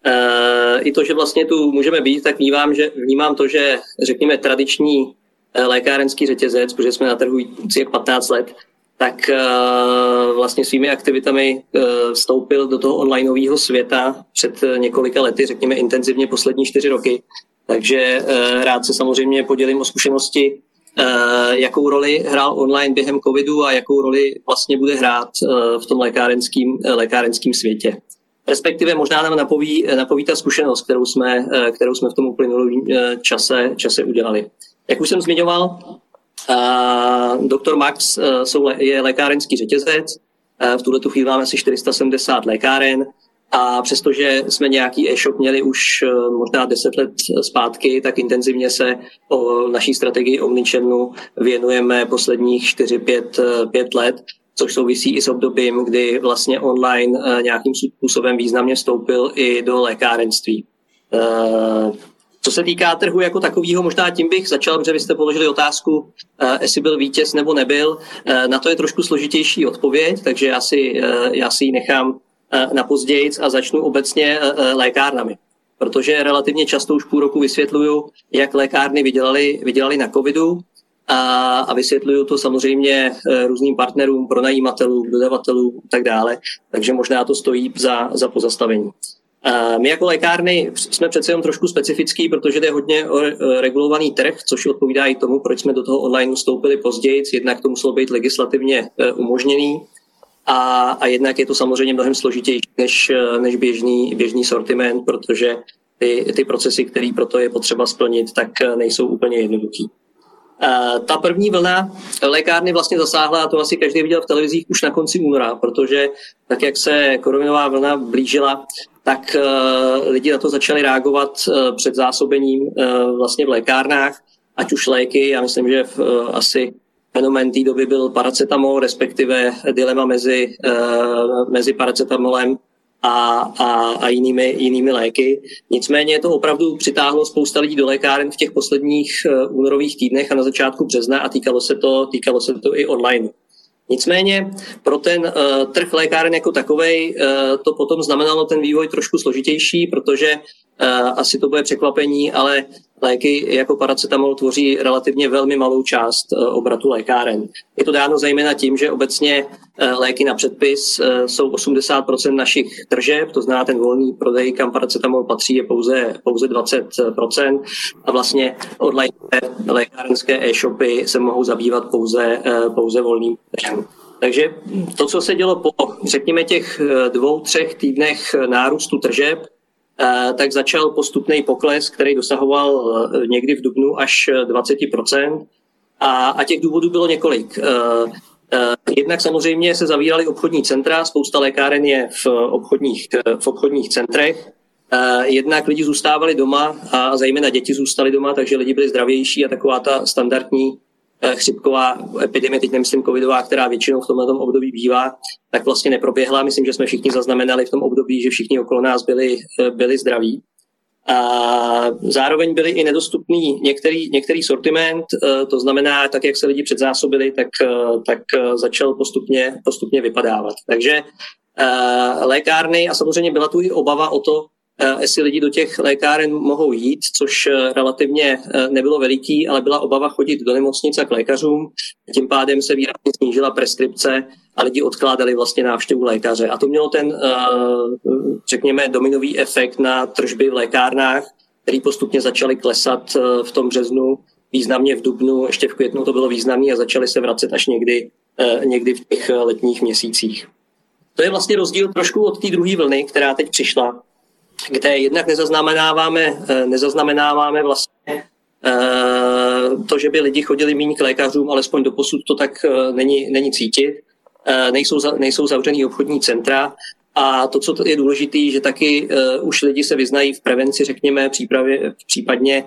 I to, že vlastně tu můžeme být, tak vnímám, že, vnímám to, že řekněme tradiční lékárenský řetězec, protože jsme na trhu více jak patnáct let, tak uh, vlastně svými aktivitami uh, vstoupil do toho onlineového světa před několika lety, řekněme intenzivně poslední čtyři roky. Takže uh, rád se samozřejmě podělím o zkušenosti, uh, jakou roli hrál online během covidu a jakou roli vlastně bude hrát uh, v tom lékárenským, uh, lékárenským světě. Respektive možná nám napoví, napoví ta zkušenost, kterou jsme, uh, kterou jsme v tom uplynulém uh, čase, čase udělali. Jak už jsem zmiňoval, Uh, doktor Max uh, jsou, je lékárenský řetězec, uh, v tuhletu chvíli máme asi čtyři sta sedmdesát lékáren a přestože jsme nějaký e-shop měli už uh, možná deset let zpátky, tak intenzivně se o naší strategii omnichannelu věnujeme posledních čtyři pět let, což souvisí i s obdobím, kdy vlastně online uh, nějakým způsobem významně vstoupil i do lékárenství. Uh, Co se týká trhu jako takového, možná tím bych začal, protože vy jste položili otázku, jestli byl vítěz nebo nebyl. Na to je trošku složitější odpověď, takže já si, já si ji nechám na pozdějc a začnu obecně lékárnami. Protože relativně často už půl roku vysvětluju, jak lékárny vydělali, vydělali na covidu a, a vysvětluju to samozřejmě různým partnerům, pronajímatelům, dodavatelům a tak dále. Takže možná to stojí za, za pozastavení. My jako lékárny jsme přece jenom trošku specifický, protože jde hodně o regulovaný trh, což odpovídá i tomu, proč jsme do toho online vstoupili později. Jednak to muselo být legislativně umožněný a, a jednak je to samozřejmě mnohem složitější než, než běžný, běžný sortiment, protože ty, ty procesy, které proto je potřeba splnit, tak nejsou úplně jednoduchý. Ta první vlna lékárny vlastně zasáhla, a to asi každý viděl v televizích, už na konci února, protože tak, jak se koronová vlna blížila, tak uh, lidi na to začali reagovat uh, před zásobením uh, vlastně v lékárnách, ať už léky, já myslím, že v, uh, asi fenomén té doby byl paracetamol, respektive dilema mezi, uh, mezi paracetamolem a, a, a jinými, jinými léky. Nicméně to opravdu přitáhlo spousta lidí do lékáren v těch posledních uh, únorových týdnech a na začátku března a týkalo se to, týkalo se to i online. Nicméně pro ten uh, trh lékáren jako takovej uh, to potom znamenalo ten vývoj trošku složitější, protože uh, asi to bude překvapení, ale léky jako paracetamol tvoří relativně velmi malou část uh, obratu lékáren. Je to dáno zejména tím, že obecně uh, léky na předpis uh, jsou osmdesát procent našich tržeb, to znamená ten volný prodej, kam paracetamol patří, je pouze, pouze dvacet procent a vlastně online lékárenské e-shopy se mohou zabývat pouze, uh, pouze volným trhem. Takže to, co se dělo po, řekněme, těch dvou, třech týdnech nárůstu tržeb, tak začal postupný pokles, který dosahoval někdy v dubnu až dvacet procent. A, a těch důvodů bylo několik. Jednak samozřejmě se zavíraly obchodní centra, spousta lékáren je v obchodních, v obchodních centrech. Jednak lidi zůstávali doma a zejména děti zůstaly doma, takže lidi byli zdravější a taková ta standardní chřipková epidemie, teď nemyslím covidová, která většinou v tomto období bývá, tak vlastně neproběhla. Myslím, že jsme všichni zaznamenali v tom období, že všichni okolo nás byli, byli zdraví. A zároveň byly i nedostupný některý, některý sortiment, to znamená, tak jak se lidi předzásobili, tak, tak začal postupně, postupně vypadávat. Takže lékárny, a samozřejmě byla tu i obava o to, jestli lidi do těch lékáren mohou jít, což relativně nebylo veliký, ale byla obava chodit do nemocnic a k lékařům. Tím pádem se výrazně snížila preskripce a lidi odkládali vlastně návštěvu lékaře. A to mělo ten, řekněme, dominový efekt na tržby v lékárnách, který postupně začaly klesat v tom březnu, významně v dubnu, ještě v květnu to bylo významné a začaly se vracet až někdy, někdy v těch letních měsících. To je vlastně rozdíl trošku od té druhé vlny, která teď přišla, kde jednak nezaznamenáváme, nezaznamenáváme vlastně to, že by lidi chodili méně k lékařům, alespoň doposud to tak není, není cítit. Nejsou, nejsou zavřený obchodní centra a to, co je důležité, že taky uh, už lidi se vyznají v prevenci, řekněme, přípravě, případně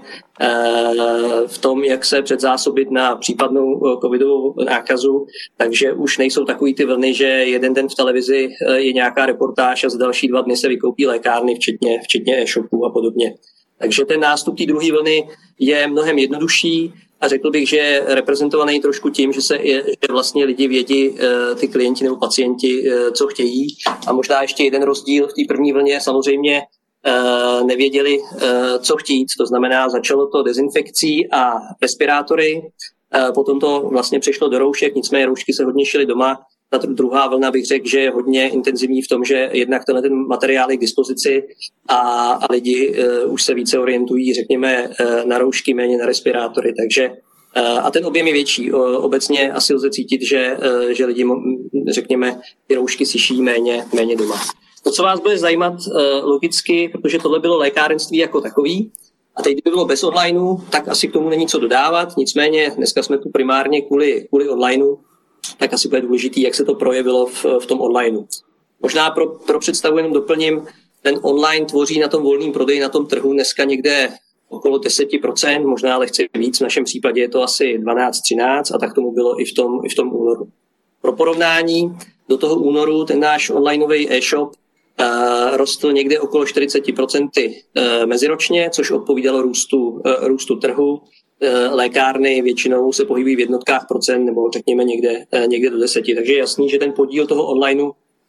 uh, v tom, jak se předzásobit na případnou uh, covidovou nákazu, takže už nejsou takový ty vlny, že jeden den v televizi uh, je nějaká reportáž a za další dva dny se vykoupí lékárny, včetně, včetně e-shopů a podobně. Takže ten nástup té druhé vlny je mnohem jednodušší a řekl bych, že je reprezentovaný trošku tím, že se je, že vlastně lidi vědí, ty klienti nebo pacienti, co chtějí. A možná ještě jeden rozdíl v té první vlně samozřejmě nevěděli, co chtít. To znamená, začalo to dezinfekcí a respirátory, potom to vlastně přešlo do roušek, nicméně roušky se hodně šily doma. Ta druhá vlna bych řekl, že je hodně intenzivní v tom, že jednak tenhle ten materiál je k dispozici a, a lidi uh, už se více orientují, řekněme, uh, na roušky, méně na respirátory. Takže uh, a ten objem je větší. Uh, obecně asi lze cítit, že, uh, že lidi, řekněme, ty roušky si šijí méně, méně doma. To, co vás bude zajímat uh, logicky, protože tohle bylo lékárenství jako takový, a teď, kdyby bylo bez onlineu, tak asi k tomu není co dodávat. Nicméně dneska jsme tu primárně kvůli, kvůli onlineu, tak asi bude důležitý, jak se to projevilo v, v tom onlineu. Možná pro, pro představu jenom doplním, ten online tvoří na tom volném prodeji, na tom trhu dneska někde okolo deset procent, možná lehce víc, v našem případě je to asi dvanáct třináct a tak tomu bylo i v tom, i v tom únoru. Pro porovnání, do toho únoru ten náš onlineový e-shop uh, rostl někde okolo čtyřicet procent uh, meziročně, což odpovídalo růstu, uh, růstu trhu. Lékárny většinou se pohybují v jednotkách procent nebo řekněme někde, někde do deseti. Takže je jasný, že ten podíl toho onlineu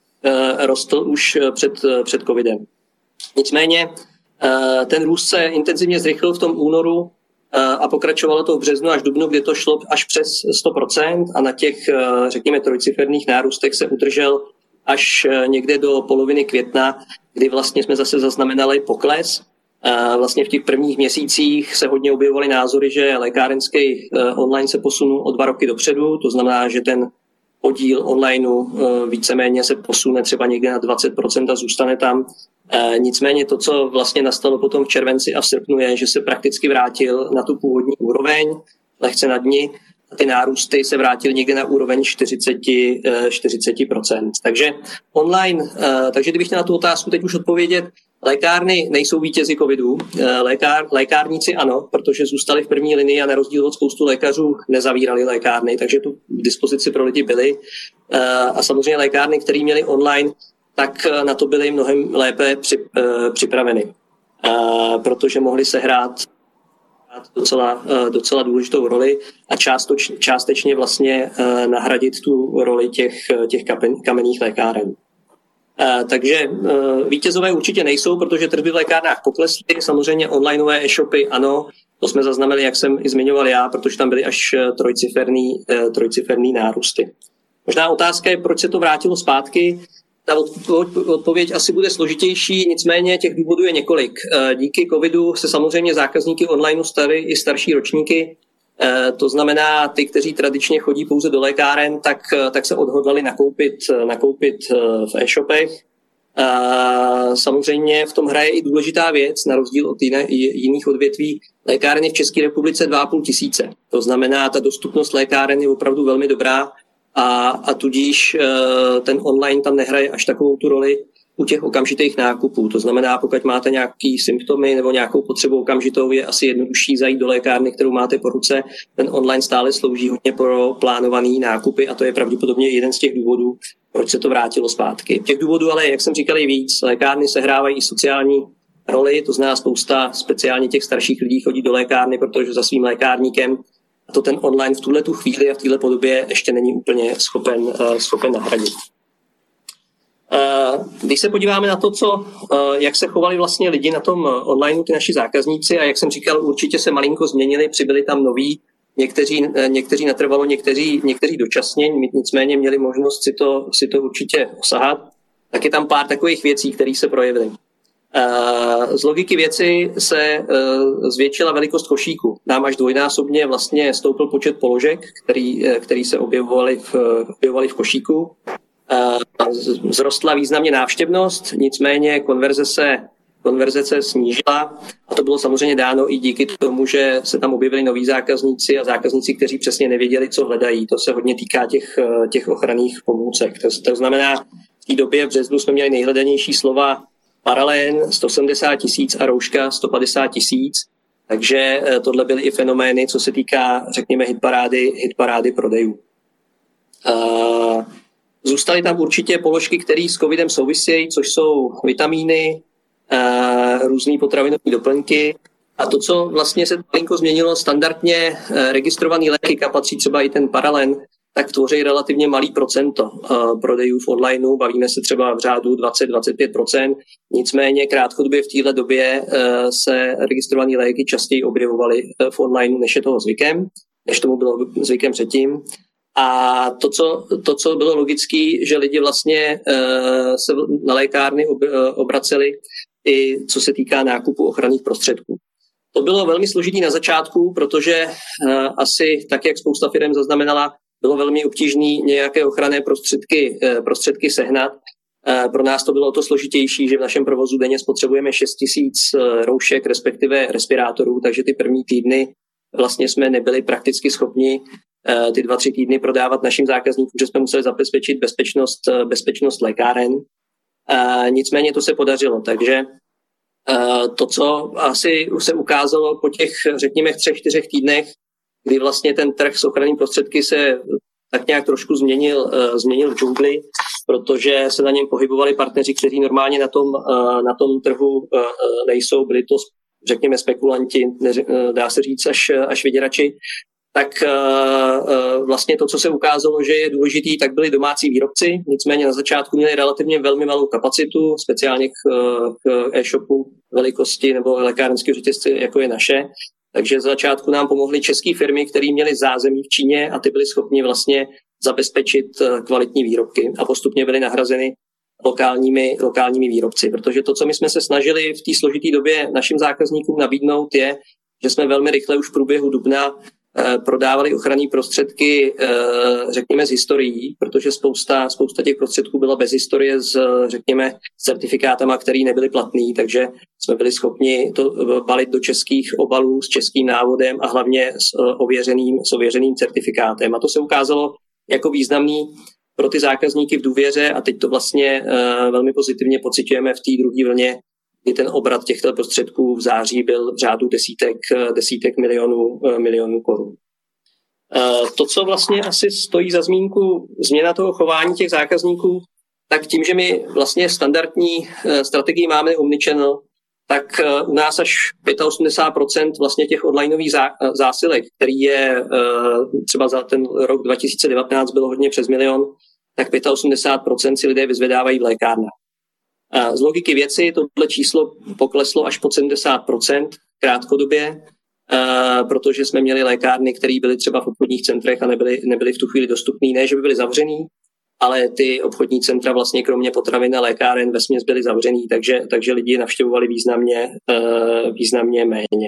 rostl už před, před covidem. Nicméně ten růst se intenzivně zrychlil v tom únoru a pokračovalo to v březnu až dubnu, kde to šlo až přes sto procent a na těch, řekněme, trojciferných nárůstech se udržel až někde do poloviny května, kdy vlastně jsme zase zaznamenali pokles. Vlastně v těch prvních měsících se hodně objevovaly názory, že lékárenský online se posunul o dva roky dopředu, to znamená, že ten podíl onlineu víceméně se posune třeba někde na dvacet procent a zůstane tam. Nicméně to, co vlastně nastalo potom v červenci a v srpnu, je, že se prakticky vrátil na tu původní úroveň, lehce nad ní, a ty nárůsty se vrátily někde na úroveň čtyřicet procent. Takže online, takže kdybych měl na tu otázku teď už odpovědět, lékárny nejsou vítězi covidu, Lékár, lékárníci ano, protože zůstali v první linii a na rozdíl od spoustu lékařů nezavírali lékárny, takže tu v dispozici pro lidi byly. A samozřejmě lékárny, které měly online, tak na to byly mnohem lépe připraveny, protože mohli sehrát docela, docela důležitou roli a částoč, částečně vlastně nahradit tu roli těch, těch kamenných lékáren. Uh, takže uh, vítězové určitě nejsou, protože tržby v lékárnách poklesly. Samozřejmě onlineové e-shopy, ano, to jsme zaznamenali, jak jsem i zmiňoval já, protože tam byly až trojciferný, uh, trojciferný nárůsty. Možná otázka je, proč se to vrátilo zpátky. Ta odpověď asi bude složitější, nicméně těch důvodů je několik. Uh, díky covidu se samozřejmě zákazníky onlineu staly i starší ročníky. To znamená, ty, kteří tradičně chodí pouze do lékáren, tak, tak se odhodlali nakoupit, nakoupit v e-shopech. Samozřejmě v tom hraje i důležitá věc, na rozdíl od jiné, jiných odvětví. Lékáren je v České republice dva a půl tisíce. To znamená, ta dostupnost lékáren je opravdu velmi dobrá a, a tudíž ten online tam nehraje až takovou tu roli u těch okamžitých nákupů. To znamená, pokud máte nějaký symptomy nebo nějakou potřebu okamžitou, je asi jednodušší zajít do lékárny, kterou máte po ruce. Ten online stále slouží hodně pro plánovaný nákupy a to je pravděpodobně jeden z těch důvodů, proč se to vrátilo zpátky. Těch důvodů ale, jak jsem říkal, je víc. Lékárny sehrávají sociální roli, to znamená spousta speciálně těch starších lidí chodí do lékárny, protože za svým lékárníkem a to ten online v tuhle tu chvíli a v téhle podobě ještě není úplně schopen, schopen nahradit. Když se podíváme na to, co, jak se chovali vlastně lidi na tom online, ty naši zákazníci, a jak jsem říkal, určitě se malinko změnili, přibyli tam noví, někteří, někteří natrvalo, někteří, někteří dočasně, nicméně měli možnost si to, si to určitě osahat, tak je tam pár takových věcí, které se projevily. Z logiky věci se zvětšila velikost košíku. Nám až dvojnásobně vlastně stoupl počet položek, který, který se objevovaly v, objevovaly v košíku. Zrostla významně návštěvnost, nicméně konverze se, konverze se snížila a to bylo samozřejmě dáno i díky tomu, že se tam objevili noví zákazníci a zákazníci, kteří přesně nevěděli, co hledají. To se hodně týká těch, těch ochranných pomůcek. To, to znamená, v té době v březnu jsme měli nejhledanější slova Paralen sto sedmdesát tisíc a rouška sto padesát tisíc, takže tohle byly i fenomény, co se týká, řekněme, hitparády, hitparády prodejů. Zůstaly tam určitě položky, které s covidem souvisejí, což jsou vitamíny, různé potravinové doplňky a to, co vlastně se malinko změnilo, standardně registrované léky, kam patří třeba i ten Paralen, tak tvoří relativně malý procento uh, prodejů v onlineu, bavíme se třeba v řádu dvacet až dvacet pět procent, nicméně krátkodobě v této době uh, se registrované léky častěji objevovaly uh, v onlineu, než je toho zvykem, než tomu bylo zvykem předtím. A to, co, to, co bylo logické, že lidi vlastně uh, se na lékárny ob, uh, obraceli i co se týká nákupu ochranných prostředků. To bylo velmi složitý na začátku, protože uh, asi tak, jak spousta firm zaznamenala, bylo velmi obtížné nějaké ochranné prostředky, prostředky sehnat. Pro nás to bylo to složitější, že v našem provozu denně spotřebujeme šest tisíc roušek, respektive respirátorů, takže ty první týdny vlastně jsme nebyli prakticky schopni ty dva, tři týdny prodávat našim zákazníkům, že jsme museli zabezpečit bezpečnost, bezpečnost lékáren. Nicméně to se podařilo, takže to, co asi se ukázalo po těch, řekněme, třech, čtyřech týdnech, kdy vlastně ten trh s ochrannými prostředky se tak nějak trošku změnil, uh, změnil v džungli, protože se na něm pohybovali partneři, kteří normálně na tom, uh, na tom trhu uh, nejsou, byli to, řekněme, spekulanti, neři, uh, dá se říct až, až vyděrači, tak uh, uh, vlastně to, co se ukázalo, že je důležitý, tak byli domácí výrobci, nicméně na začátku měli relativně velmi malou kapacitu, speciálně k, k e-shopu velikosti nebo lékárenského řetězce, jako je naše. Takže z začátku nám pomohly české firmy, které měly zázemí v Číně a ty byly schopni vlastně zabezpečit kvalitní výrobky a postupně byly nahrazeny lokálními, lokálními výrobci. Protože to, co my jsme se snažili v té složité době našim zákazníkům nabídnout, je, že jsme velmi rychle už v průběhu dubna prodávali ochranné prostředky, řekněme, z historií, protože spousta, spousta těch prostředků byla bez historie s, řekněme, certifikátama, které nebyly platný, takže jsme byli schopni to balit do českých obalů s českým návodem a hlavně s ověřeným, s ověřeným certifikátem. A to se ukázalo jako významný pro ty zákazníky v důvěře a teď to vlastně velmi pozitivně pociťujeme v té druhé vlně, kdy ten obrat těchto prostředků v září byl v řádu desítek, desítek milionů, milionů korun. To, co vlastně asi stojí za zmínku, změna toho chování těch zákazníků, tak tím, že my vlastně standardní strategii máme omnichannel, tak u nás až osmdesát pět procent vlastně těch onlineových zásilek, který je třeba za ten rok dva tisíce devatenáct bylo hodně přes milion, tak osmdesát pět procent si lidé vyzvedávají v lékárnách. Z logiky věci tohle číslo pokleslo až pod sedmdesát procent krátkodobě, protože jsme měli lékárny, které byly třeba v obchodních centrech a nebyly, nebyly v tu chvíli dostupné. Ne, že by byly zavřený, ale ty obchodní centra vlastně kromě potravin a lékáren vesměs byly zavřený, takže, takže lidi navštěvovali významně, významně méně.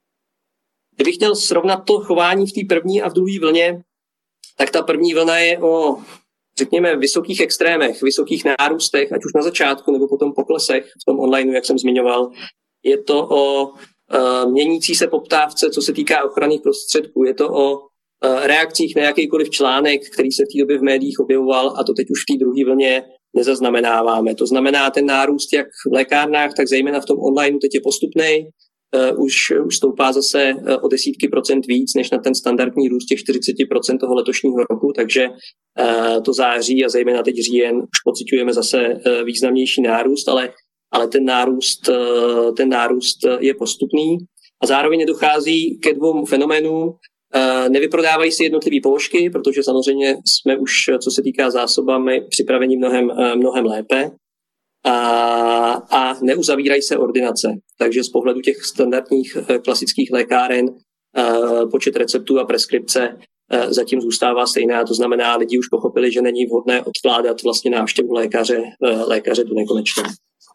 Kdybych chtěl srovnat to chování v té první a v druhé vlně, tak ta první vlna je o, řekněme, vysokých extrémech, vysokých nárůstech, ať už na začátku nebo potom poklesech v tom onlineu, jak jsem zmiňoval. Je to o uh, měnící se poptávce, co se týká ochranných prostředků. Je to o uh, reakcích na jakýkoliv článek, který se v té době v médiích objevoval a to teď už v té druhé vlně nezaznamenáváme. To znamená, ten nárůst jak v lékárnách, tak zejména v tom onlineu teď je postupnej. Uh, už, už stoupá zase uh, o desítky procent víc, než na ten standardní růst těch čtyřicet procent toho letošního roku, takže uh, to září a zejména teď říjen už pociťujeme zase uh, významnější nárůst, ale ale ten nárůst, ten nárůst je postupný a zároveň nedochází ke dvou fenoménům. Nevyprodávají si jednotlivé položky, protože samozřejmě jsme už, co se týká zásobami, připraveni mnohem, mnohem lépe a, a neuzavírají se ordinace. Takže z pohledu těch standardních klasických lékáren počet receptů a preskripce zatím zůstává stejná. To znamená, lidi už pochopili, že není vhodné odkládat vlastně návštěvu lékaře, lékaře do nekonečna.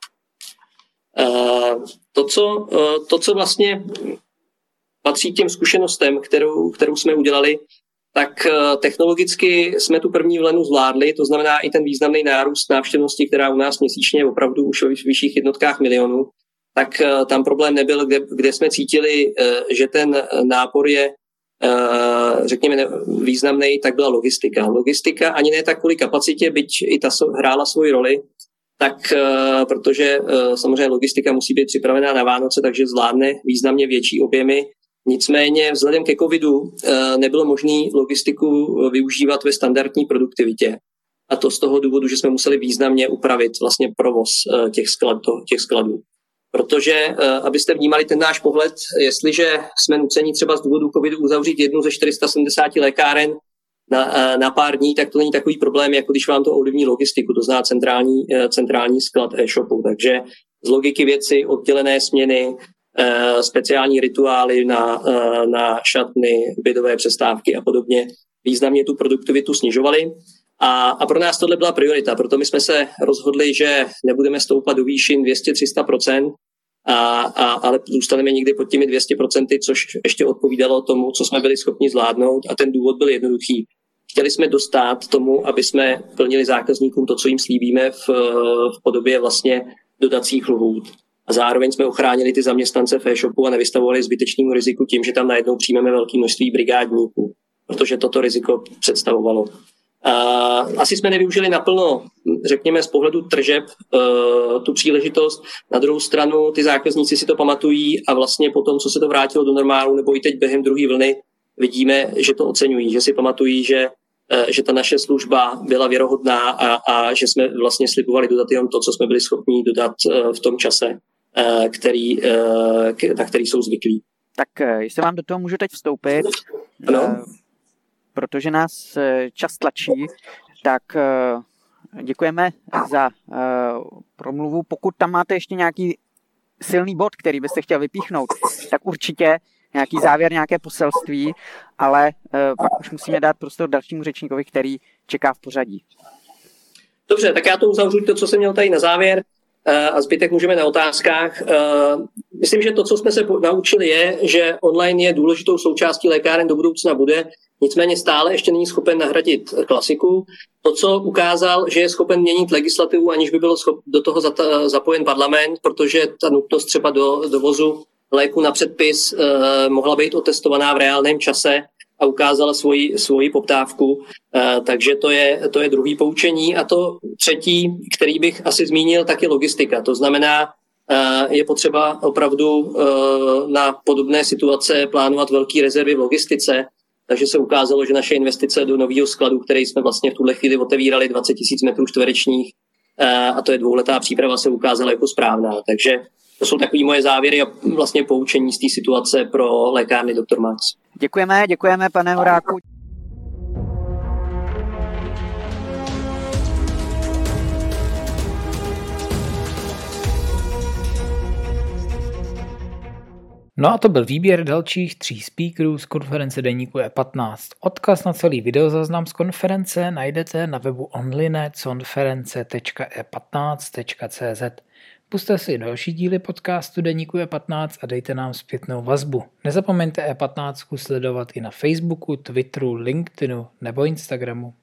To, co, to, co vlastně patří k těm zkušenostem, kterou, kterou jsme udělali, tak technologicky jsme tu první vlnu zvládli, to znamená i ten významný nárůst návštěvnosti, která u nás měsíčně je opravdu už ve vyšších jednotkách milionů, tak tam problém nebyl, kde, kde jsme cítili, že ten nápor je, řekněme, významný, tak byla logistika. Logistika ani ne tak kvůli kapacitě, byť i ta hrála svoji roli, tak protože samozřejmě logistika musí být připravená na Vánoce, takže zvládne významně větší objemy. Nicméně vzhledem ke covidu nebylo možné logistiku využívat ve standardní produktivitě. A to z toho důvodu, že jsme museli významně upravit vlastně provoz těch, sklad, těch skladů. Protože, abyste vnímali ten náš pohled, jestliže jsme nuceni třeba z důvodu covidu uzavřít jednu ze čtyři sta sedmdesáti lékáren na, na pár dní, tak to není takový problém, jako když vám to ovlivní logistiku, to znamená centrální, centrální sklad e-shopu. Takže z logiky věci oddělené směny, speciální rituály na, na šatny, obědové přestávky a podobně významně tu produktivitu snižovaly. A, a pro nás tohle byla priorita, proto my jsme se rozhodli, že nebudeme stoupat do výšin dvě stě až tři sta procent, a, a, ale zůstaneme někdy pod těmi dvě stě procent, což ještě odpovídalo tomu, co jsme byli schopni zvládnout, a ten důvod byl jednoduchý. Chtěli jsme dostat tomu, aby jsme plnili zákazníkům to, co jim slíbíme v, v podobě vlastně dodacích lhůt. A zároveň jsme ochránili ty zaměstnance v e-shopu a nevystavovali zbytečnému riziku tím, že tam najednou přijmeme velké množství brigádníků, protože toto riziko představovalo. Uh, asi jsme nevyužili naplno, řekněme, z pohledu tržeb uh, tu příležitost. Na druhou stranu ty zákazníci si to pamatují a vlastně potom, co se to vrátilo do normálu, nebo i teď během druhé vlny, vidíme, že to oceňují, že si pamatují, že, uh, že ta naše služba byla věrohodná a, a že jsme vlastně slibovali dodat jenom to, co jsme byli schopni dodat uh, v tom čase, uh, který, uh, k, na který jsou zvyklí. Tak jestli vám do toho můžu teď vstoupit. Ano. Uh... protože nás čas tlačí, tak děkujeme za promluvu. Pokud tam máte ještě nějaký silný bod, který byste chtěl vypíchnout, tak určitě nějaký závěr, nějaké poselství, ale pak už musíme dát prostor dalšímu řečníkovi, který čeká v pořadí. Dobře, tak já to uzavřu, to, co jsem měl tady na závěr, a zbytek můžeme na otázkách. Myslím, že to, co jsme se naučili, je, že online je důležitou součástí lékáren do budoucna bude, nicméně stále ještě není schopen nahradit klasiku. To, co ukázal, že je schopen měnit legislativu, aniž by byl schop, do toho zapojen parlament, protože ta nutnost třeba do dovozu léku na předpis eh, mohla být otestovaná v reálném čase a ukázala svoji, svoji poptávku. Eh, takže to je, to je druhý poučení. A to třetí, který bych asi zmínil, tak je logistika. To znamená, eh, je potřeba opravdu eh, na podobné situace plánovat velké rezervy v logistice. Takže se ukázalo, že naše investice do nového skladu, který jsme vlastně v tuhle chvíli otevírali dvacet tisíc metrů čtverečních, a to je dvouletá příprava, se ukázala jako správná. Takže to jsou takové moje závěry a vlastně poučení z té situace pro lékárny doktor Max. Děkujeme, děkujeme, pane Horáku. No a to byl výběr dalších tří speakerů z konference deníku E patnáct. Odkaz na celý videozáznam z konference najdete na webu online conference tečka e patnáct tečka cé zet. Pusťte si další díly podcastu deníku E patnáct a dejte nám zpětnou vazbu. Nezapomeňte E patnáct sledovat i na Facebooku, Twitteru, LinkedInu nebo Instagramu.